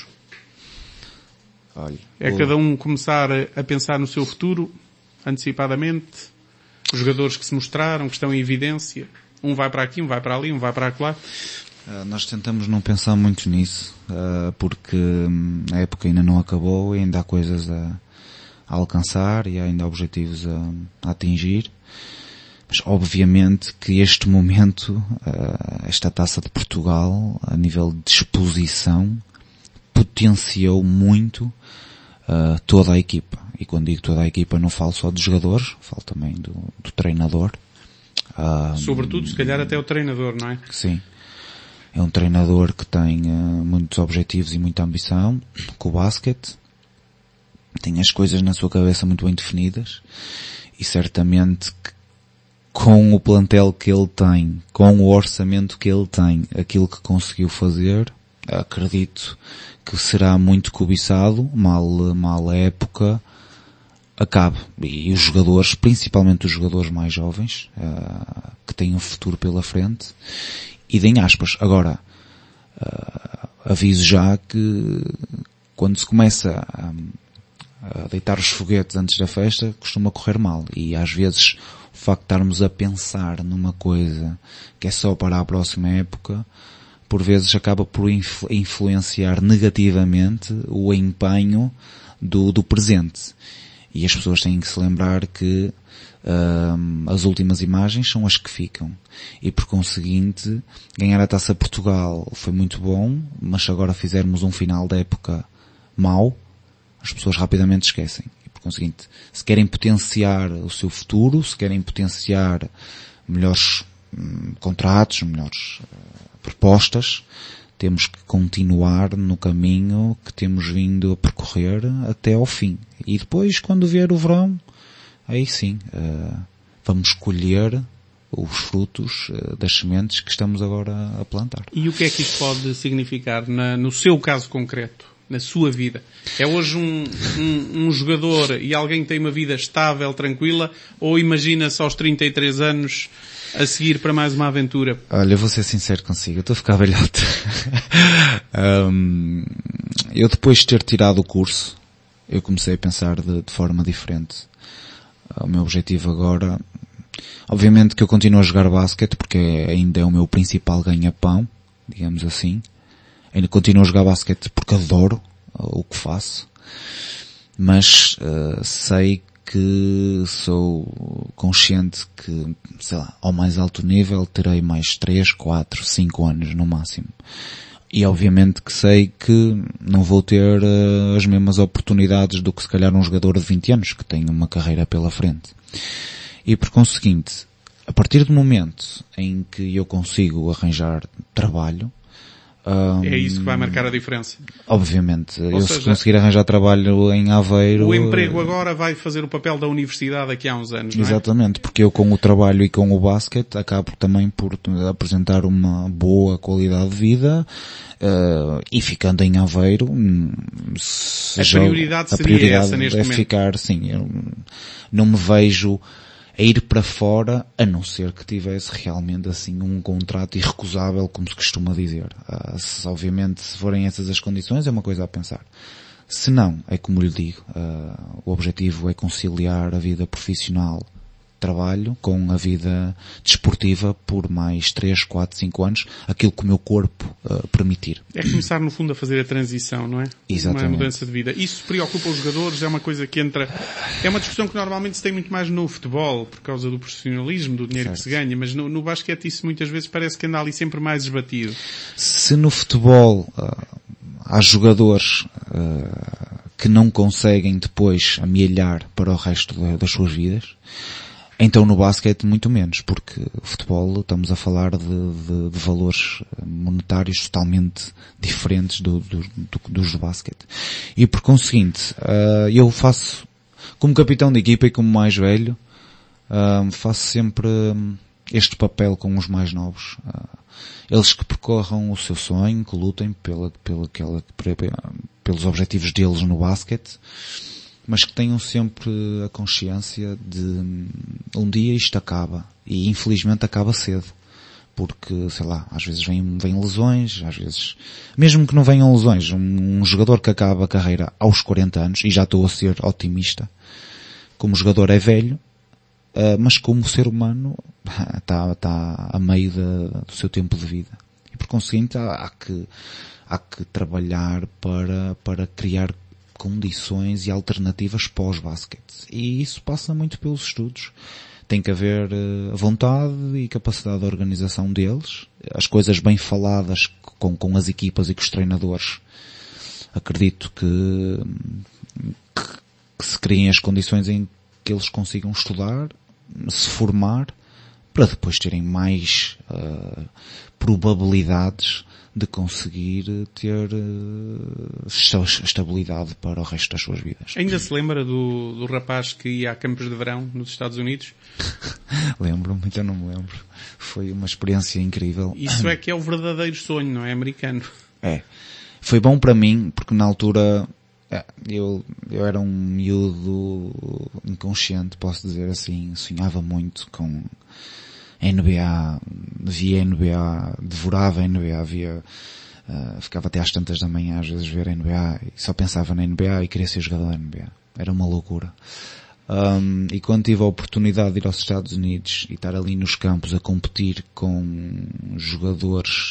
Olha, é o... cada um começar a pensar no seu futuro antecipadamente. Os jogadores que se mostraram, que estão em evidência. Um vai para aqui, um vai para ali, um vai para lá. Uh, nós tentamos não pensar muito nisso, uh, porque um, a época ainda não acabou e ainda há coisas a, a alcançar e há ainda objetivos a, a atingir. Mas obviamente que este momento, uh, esta Taça de Portugal, a nível de exposição, potenciou muito uh, toda a equipa. E quando digo toda a equipa não falo só dos jogadores, falo também do, do treinador. Uh, Sobretudo, se calhar até o treinador, não é? Sim. É um treinador que tem uh, muitos objetivos e muita ambição com o basquete. Tem as coisas na sua cabeça muito bem definidas. E certamente que com o plantel que ele tem, com o orçamento que ele tem, aquilo que conseguiu fazer, acredito que será muito cobiçado, mal, mal a época acabe. E os jogadores, principalmente os jogadores mais jovens, uh, que têm um futuro pela frente, e deem aspas. Agora, uh, aviso já que quando se começa a, a deitar os foguetes antes da festa, costuma correr mal. E às vezes o facto de estarmos a pensar numa coisa que é só para a próxima época, por vezes acaba por influ- influenciar negativamente o empenho do, do presente. E as pessoas têm que se lembrar que uh, as últimas imagens são as que ficam. E por conseguinte, ganhar a Taça Portugal foi muito bom, mas se agora fizermos um final da época mau, as pessoas rapidamente esquecem. E por conseguinte, se querem potenciar o seu futuro, se querem potenciar melhores hum, contratos, melhores uh, propostas, temos que continuar no caminho que temos vindo a percorrer até ao fim. E depois, quando vier o verão, aí sim, uh, vamos colher os frutos uh, das sementes que estamos agora a plantar. E o que é que isto pode significar na, no seu caso concreto, na sua vida? É hoje um, um, um jogador e alguém que tem uma vida estável, tranquila, ou imagina-se aos trinta e três anos a seguir para mais uma aventura? Olha, eu vou ser sincero consigo, eu estou a ficar velhote. um, eu depois de ter tirado o curso, eu comecei a pensar de, de forma diferente. O meu objetivo agora, obviamente que eu continuo a jogar basquete porque ainda é o meu principal ganha-pão, digamos assim. Ainda continuo a jogar basquete porque adoro o que faço, mas uh, sei que sou consciente que, sei lá, ao mais alto nível terei mais três, quatro, cinco anos no máximo. E obviamente que sei que não vou ter uh, as mesmas oportunidades do que se calhar um jogador de vinte anos que tem uma carreira pela frente. E por conseguinte, a partir do momento em que eu consigo arranjar trabalho, Um, é isso que vai marcar a diferença. Obviamente. Ou eu seja, se conseguir arranjar trabalho em Aveiro... O emprego agora vai fazer o papel da universidade daqui a uns anos, não é? Exatamente, porque eu com o trabalho e com o basquete acabo também por apresentar uma boa qualidade de vida uh, e ficando em Aveiro... A prioridade a seria prioridade essa neste é momento? Ficar, sim, eu não me vejo... a ir para fora, a não ser que tivesse realmente assim um contrato irrecusável, como se costuma dizer. Uh, se, obviamente, se forem essas as condições, é uma coisa a pensar. Se não, é como lhe digo, uh, o objetivo é conciliar a vida profissional, trabalho, com a vida desportiva por mais três, quatro, cinco anos, aquilo que o meu corpo uh, permitir. É começar, no fundo, a fazer a transição, não é? Exatamente. Uma mudança de vida. Isso preocupa os jogadores, é uma coisa que entra... É uma discussão que normalmente se tem muito mais no futebol, por causa do profissionalismo, do dinheiro certo. Que se ganha, mas no, no basquete isso muitas vezes parece que anda ali sempre mais esbatido. Se no futebol uh, há jogadores uh, que não conseguem depois amealhar para o resto de, das suas vidas, então no basquete muito menos, porque o futebol estamos a falar de, de, de valores monetários totalmente diferentes do, do, do, dos do basquete. E por conseguinte, uh, eu faço, como capitão de equipa e como mais velho, uh, faço sempre este papel com os mais novos. Uh, eles que percorram o seu sonho, que lutem pela, pela, aquela, pelos objetivos deles no basquete, mas que tenham sempre a consciência de um dia isto acaba. E infelizmente acaba cedo. Porque, sei lá, às vezes vêm, vêm lesões, às vezes, mesmo que não venham lesões, um, um jogador que acaba a carreira aos quarenta anos, e já estou a ser otimista, como jogador é velho, uh, mas como ser humano está, está a meio de, do seu tempo de vida. E por conseguinte há, há que, há que trabalhar para, para criar condições e alternativas pós-basquete. E isso passa muito pelos estudos. Tem que haver uh, vontade e capacidade de organização deles, as coisas bem faladas com, com as equipas e com os treinadores. Acredito que, que, que se criem as condições em que eles consigam estudar, se formar, para depois terem mais uh, probabilidades de conseguir ter uh, estabilidade para o resto das suas vidas. Ainda se lembra do, do rapaz que ia a campos de verão nos Estados Unidos? Lembro-me, então não me lembro. Foi uma experiência incrível. Isso é que é o verdadeiro sonho, não é? Americano. É. Foi bom para mim, porque na altura eu, eu era um miúdo inconsciente, posso dizer assim, sonhava muito com N B A, via N B A, devorava N B A, via, uh, ficava até às tantas da manhã às vezes ver N B A e só pensava na N B A e queria ser jogador da N B A. Era uma loucura. Um, e quando tive a oportunidade de ir aos Estados Unidos e estar ali nos campos a competir com jogadores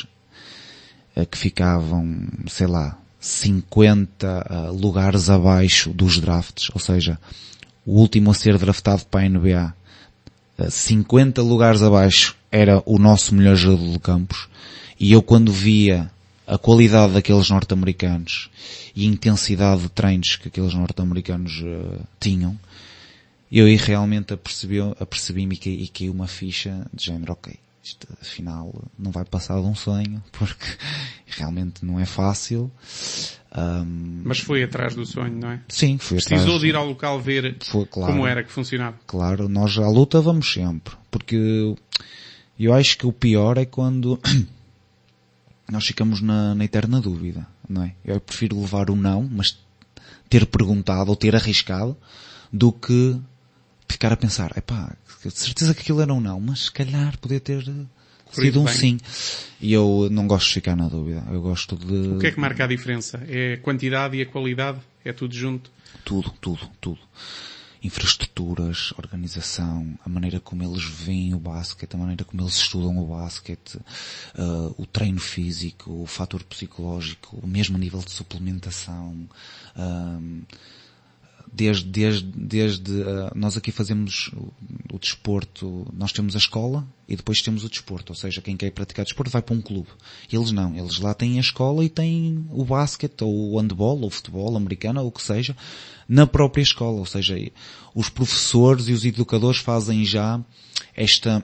uh, que ficavam, sei lá, cinquenta uh, lugares abaixo dos drafts, ou seja, o último a ser draftado para a N B A, cinquenta lugares abaixo era o nosso melhor jogador de campos, e eu quando via a qualidade daqueles norte-americanos e a intensidade de treinos que aqueles norte-americanos uh, tinham, eu aí realmente apercebi-me apercebi e, e caiu uma ficha de género, ok, isto afinal não vai passar de um sonho, porque realmente não é fácil. Um, Mas foi atrás do sonho, não é? Sim, foi Precisou atrás. de ir ao local ver foi, claro, como era que funcionava. Claro, nós à luta vamos sempre. Porque eu acho que o pior é quando nós ficamos na, na eterna dúvida, não é? Eu prefiro levar o não, mas ter perguntado ou ter arriscado, do que ficar a pensar, epá, de certeza que aquilo era um não, mas se calhar podia ter sido um bem. Sim. E eu não gosto de ficar na dúvida. Eu gosto de... O que é que marca a diferença? É a quantidade e a qualidade? É tudo junto? Tudo, tudo, tudo. Infraestruturas, organização, a maneira como eles veem o basquete, a maneira como eles estudam o basquete, uh, o treino físico, o fator psicológico, o mesmo nível de suplementação, uh, Desde, desde, desde uh, nós aqui fazemos o, o desporto, nós temos a escola e depois temos o desporto, ou seja, quem quer praticar desporto vai para um clube. Eles não, eles lá têm a escola e têm o basquete, ou o handball, ou o futebol americano, ou o que seja, na própria escola, ou seja, os professores e os educadores fazem já esta,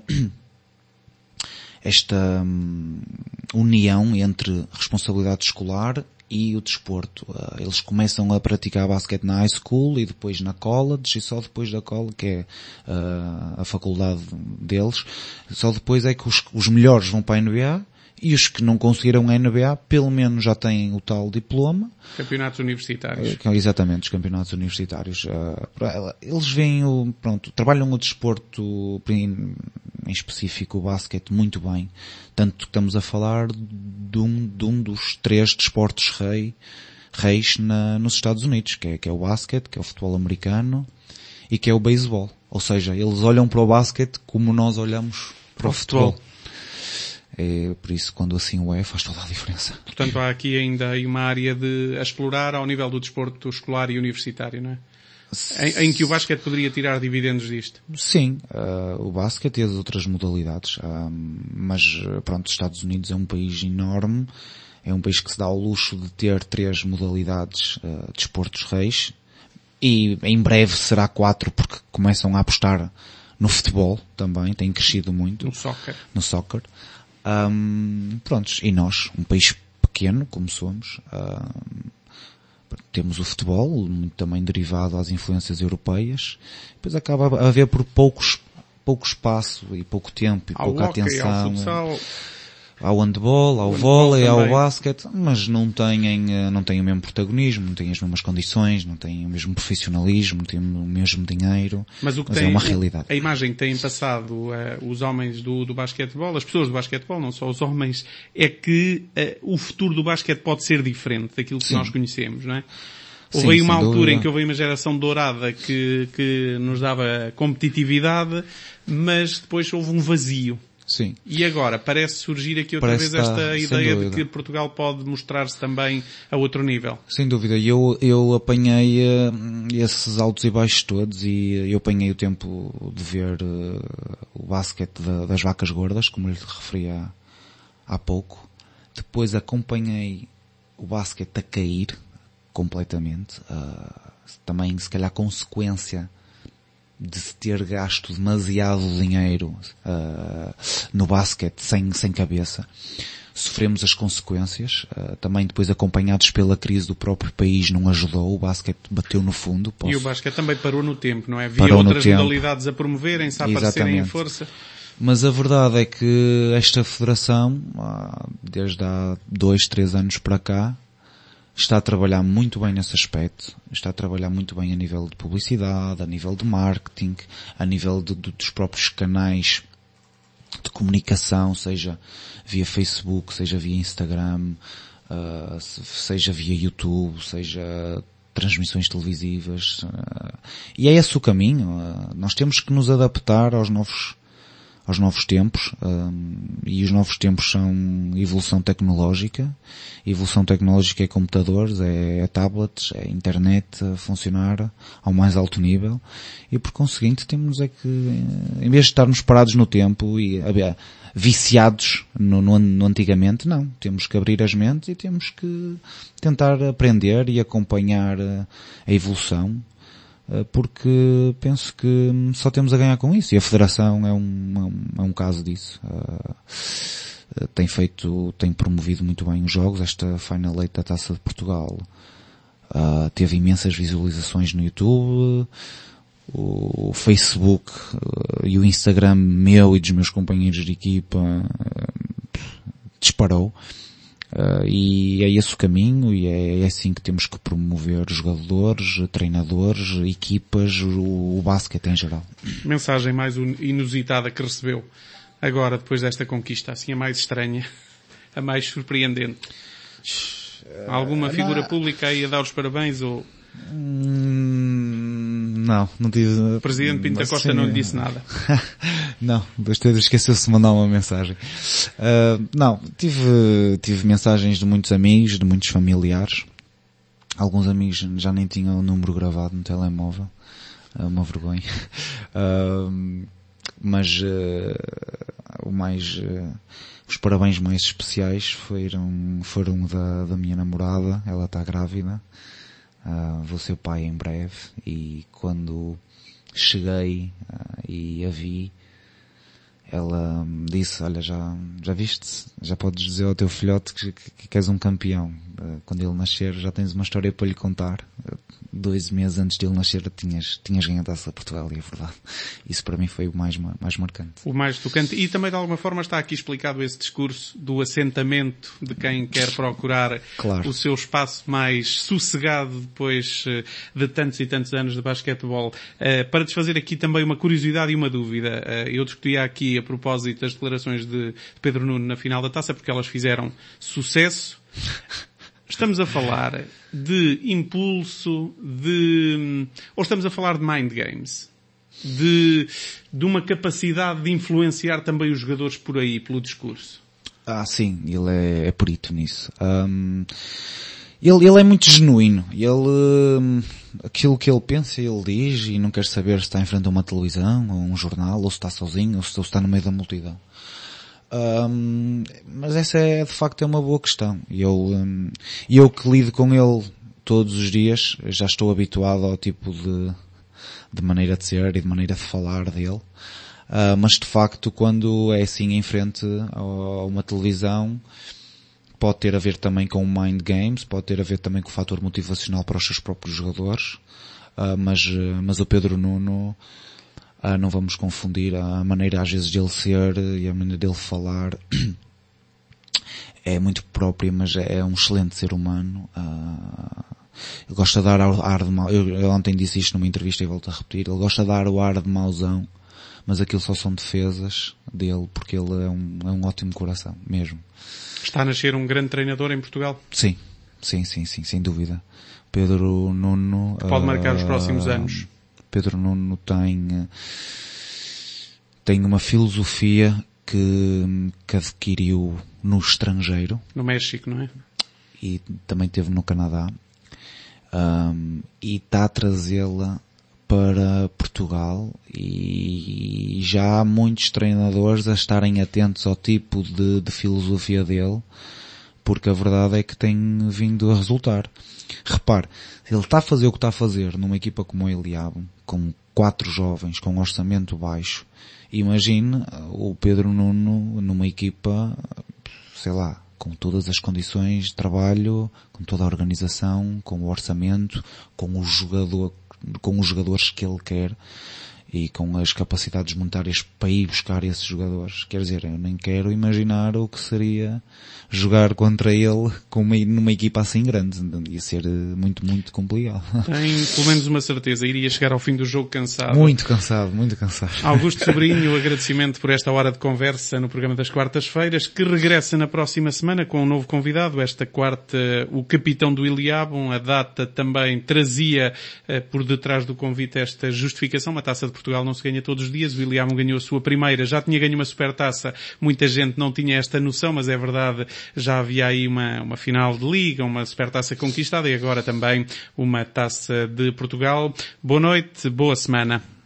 esta um, união entre responsabilidade escolar e o desporto. Eles começam a praticar basquete na high school e depois na college, e só depois da college, que é uh, a faculdade deles, só depois é que os, os melhores vão para a N B A e os que não conseguiram a N B A, pelo menos já têm o tal diploma. Campeonatos universitários. É, exatamente, os campeonatos universitários. Uh, eles veem o, pronto, trabalham o desporto, em, em específico o basquete, muito bem. Tanto que estamos a falar de um, de um dos três desportos rei, reis na, nos Estados Unidos, que é, que é o basquete, que é o futebol americano e que é o beisebol. Ou seja, eles olham para o basquete como nós olhamos para o, o futebol. futebol. É, por isso, quando assim o é, faz toda a diferença. Portanto, há aqui ainda aí uma área de a explorar ao nível do desporto escolar e universitário, não é? Em, em que o basquete poderia tirar dividendos disto? Sim, uh, o basquete e as outras modalidades. Uh, mas, pronto, os Estados Unidos é um país enorme, é um país que se dá ao luxo de ter três modalidades uh, de desportos reis, e em breve será quatro, porque começam a apostar no futebol também, tem crescido muito. No soccer. No soccer. Um, prontos, e nós, um país pequeno, como somos, um, temos o futebol, muito também derivado às influências europeias, depois acaba a haver por poucos, pouco espaço e pouco tempo e ao pouca hockey, atenção. ao futsal. Ao handball, ao vôlei, ao basquete, mas não têm, não têm o mesmo protagonismo, não têm as mesmas condições, não têm o mesmo profissionalismo, não têm o mesmo dinheiro, mas, o que mas tem, é uma realidade. A imagem que têm passado uh, os homens do, do basquetebol, as pessoas do basquetebol, não só os homens, é que uh, o futuro do basquete pode ser diferente daquilo que Sim. nós conhecemos, não é? Houve Sim, aí uma altura dúvida. Em que houve uma geração dourada que, que nos dava competitividade, mas depois houve um vazio. Sim. E agora parece surgir aqui outra parece vez estar, esta ideia de que Portugal pode mostrar-se também a outro nível. Sem dúvida. Eu, eu apanhei uh, esses altos e baixos todos e eu apanhei o tempo de ver uh, o basquete da, das vacas gordas, como lhe referia há, há pouco. Depois acompanhei o basquete a cair completamente. Uh, também, se calhar, consequência de se ter gasto demasiado dinheiro uh, no basquete sem, sem cabeça. Sofremos as consequências, uh, também depois acompanhados pela crise do próprio país não ajudou, o basquete bateu no fundo. Posso... E o basquete também parou no tempo, não é? Havia parou outras modalidades a promoverem-se, a aparecerem em força. Mas a verdade é que esta federação, desde há dois, três anos para cá, está a trabalhar muito bem nesse aspecto, está a trabalhar muito bem a nível de publicidade, a nível de marketing, a nível de, de, dos próprios canais de comunicação, seja via Facebook, seja via Instagram, uh, seja via YouTube, seja transmissões televisivas. Uh, e é esse o caminho. Uh, nós temos que nos adaptar aos novos aos novos tempos, um, e os novos tempos são evolução tecnológica. Evolução tecnológica é computadores, é, é tablets, é internet a funcionar ao mais alto nível, e por conseguinte temos é que, em vez de estarmos parados no tempo e uh, viciados no, no, no antigamente, não. Temos que abrir as mentes e temos que tentar aprender e acompanhar a evolução, porque penso que só temos a ganhar com isso, e a Federação é um, é um, é um caso disso. Uh, tem feito, tem promovido muito bem os jogos. Esta Final Eight da Taça de Portugal uh, teve imensas visualizações no YouTube, o, o Facebook uh, e o Instagram meu e dos meus companheiros de equipa uh, disparou. Uh, e é esse o caminho, e é, é assim que temos que promover jogadores, treinadores, equipas, o, o basquete em geral. Mensagem mais inusitada que recebeu agora, depois desta conquista, assim a mais estranha, a mais surpreendente? Alguma figura não. pública aí a dar os parabéns ou... Hum, não, não tive... O Presidente Pinto da Costa sim, não lhe disse nada. Não, Pedro esqueceu-se de mandar uma mensagem. Uh, não, tive, tive mensagens de muitos amigos, de muitos familiares. Alguns amigos já nem tinham o número gravado no telemóvel. É uma vergonha. Uh, mas uh, o mais... Uh, os parabéns mais especiais foram, foram da, da minha namorada. Ela está grávida. Uh, vou ser pai em breve, e quando cheguei uh, e a vi, ela me disse: olha, já, já viste, já podes dizer ao teu filhote que, que, que és um campeão. Uh, quando ele nascer já tens uma história para lhe contar. Uh, dois meses antes de ele nascer tinhas, tinhas ganho a Taça de Portugal, e é verdade. Isso para mim foi o mais, mais marcante. O mais tocante. E também de alguma forma está aqui explicado esse discurso do assentamento de quem quer procurar claro. O seu espaço mais sossegado depois de tantos e tantos anos de basquetebol. Para desfazer aqui também uma curiosidade e uma dúvida. Eu discutia aqui a propósito das declarações de Pedro Nuno na final da Taça, porque elas fizeram sucesso. Estamos a falar de impulso, de... ou estamos a falar de mind games? De, de uma capacidade de influenciar também os jogadores por aí, pelo discurso? Ah, sim, ele é, é perito nisso. Um, ele, ele é muito genuíno. Ele, um, aquilo que ele pensa, ele diz, e não quer saber se está em frente a uma televisão, ou um jornal, ou se está sozinho, ou se está no meio da multidão. Um, mas essa é, de facto, é uma boa questão. E eu, um, eu que lido com ele todos os dias, já estou habituado ao tipo de, de maneira de ser e de maneira de falar dele. Uh, mas de facto, quando é assim em frente a, a uma televisão, pode ter a ver também com mind games, pode ter a ver também com o fator motivacional para os seus próprios jogadores. Uh, mas, mas o Pedro Nuno, Ah, não vamos confundir a maneira às vezes dele ser e a maneira dele falar. É muito própria, mas é um excelente ser humano. Ah, ele gosta de dar ar de mau. Eu, eu ontem disse isto numa entrevista e volto a repetir. Ele gosta de dar o ar de mauzão, mas aquilo só são defesas dele, porque ele é um, é um ótimo coração, mesmo. Está a nascer um grande treinador em Portugal? Sim, sim, sim, sim, sem dúvida. Pedro Nuno... Que pode marcar os próximos anos. Pedro Nuno tem, tem uma filosofia que, que adquiriu no estrangeiro. No México, não é? E também teve no Canadá. Um, e está a trazê-la para Portugal, e já há muitos treinadores a estarem atentos ao tipo de, de filosofia dele, porque a verdade é que tem vindo a resultar. Repare, ele está a fazer o que está a fazer numa equipa como o Eliabo, com quatro jovens, com um orçamento baixo. Imagine o Pedro Nuno numa equipa, sei lá, com todas as condições de trabalho, com toda a organização, com o orçamento, com o jogador, com os jogadores que ele quer e com as capacidades monetárias para ir buscar esses jogadores. Quer dizer, eu nem quero imaginar o que seria jogar contra ele com uma, numa equipa assim grande. Ia ser muito, muito complicado. Tem pelo menos uma certeza, iria chegar ao fim do jogo cansado. Muito cansado, muito cansado. Augusto Sobrinho, agradecimento por esta hora de conversa no programa das quartas-feiras, que regressa na próxima semana com um novo convidado. Esta quarta, o capitão do Eliabo. A data também trazia eh, por detrás do convite esta justificação. Uma taça de Portugal não se ganha todos os dias. O Eliabo ganhou a sua primeira, já tinha ganho uma supertaça. Muita gente não tinha esta noção, mas é verdade, já havia aí uma, uma final de liga, uma supertaça conquistada e agora também uma taça de Portugal. Boa noite, boa semana.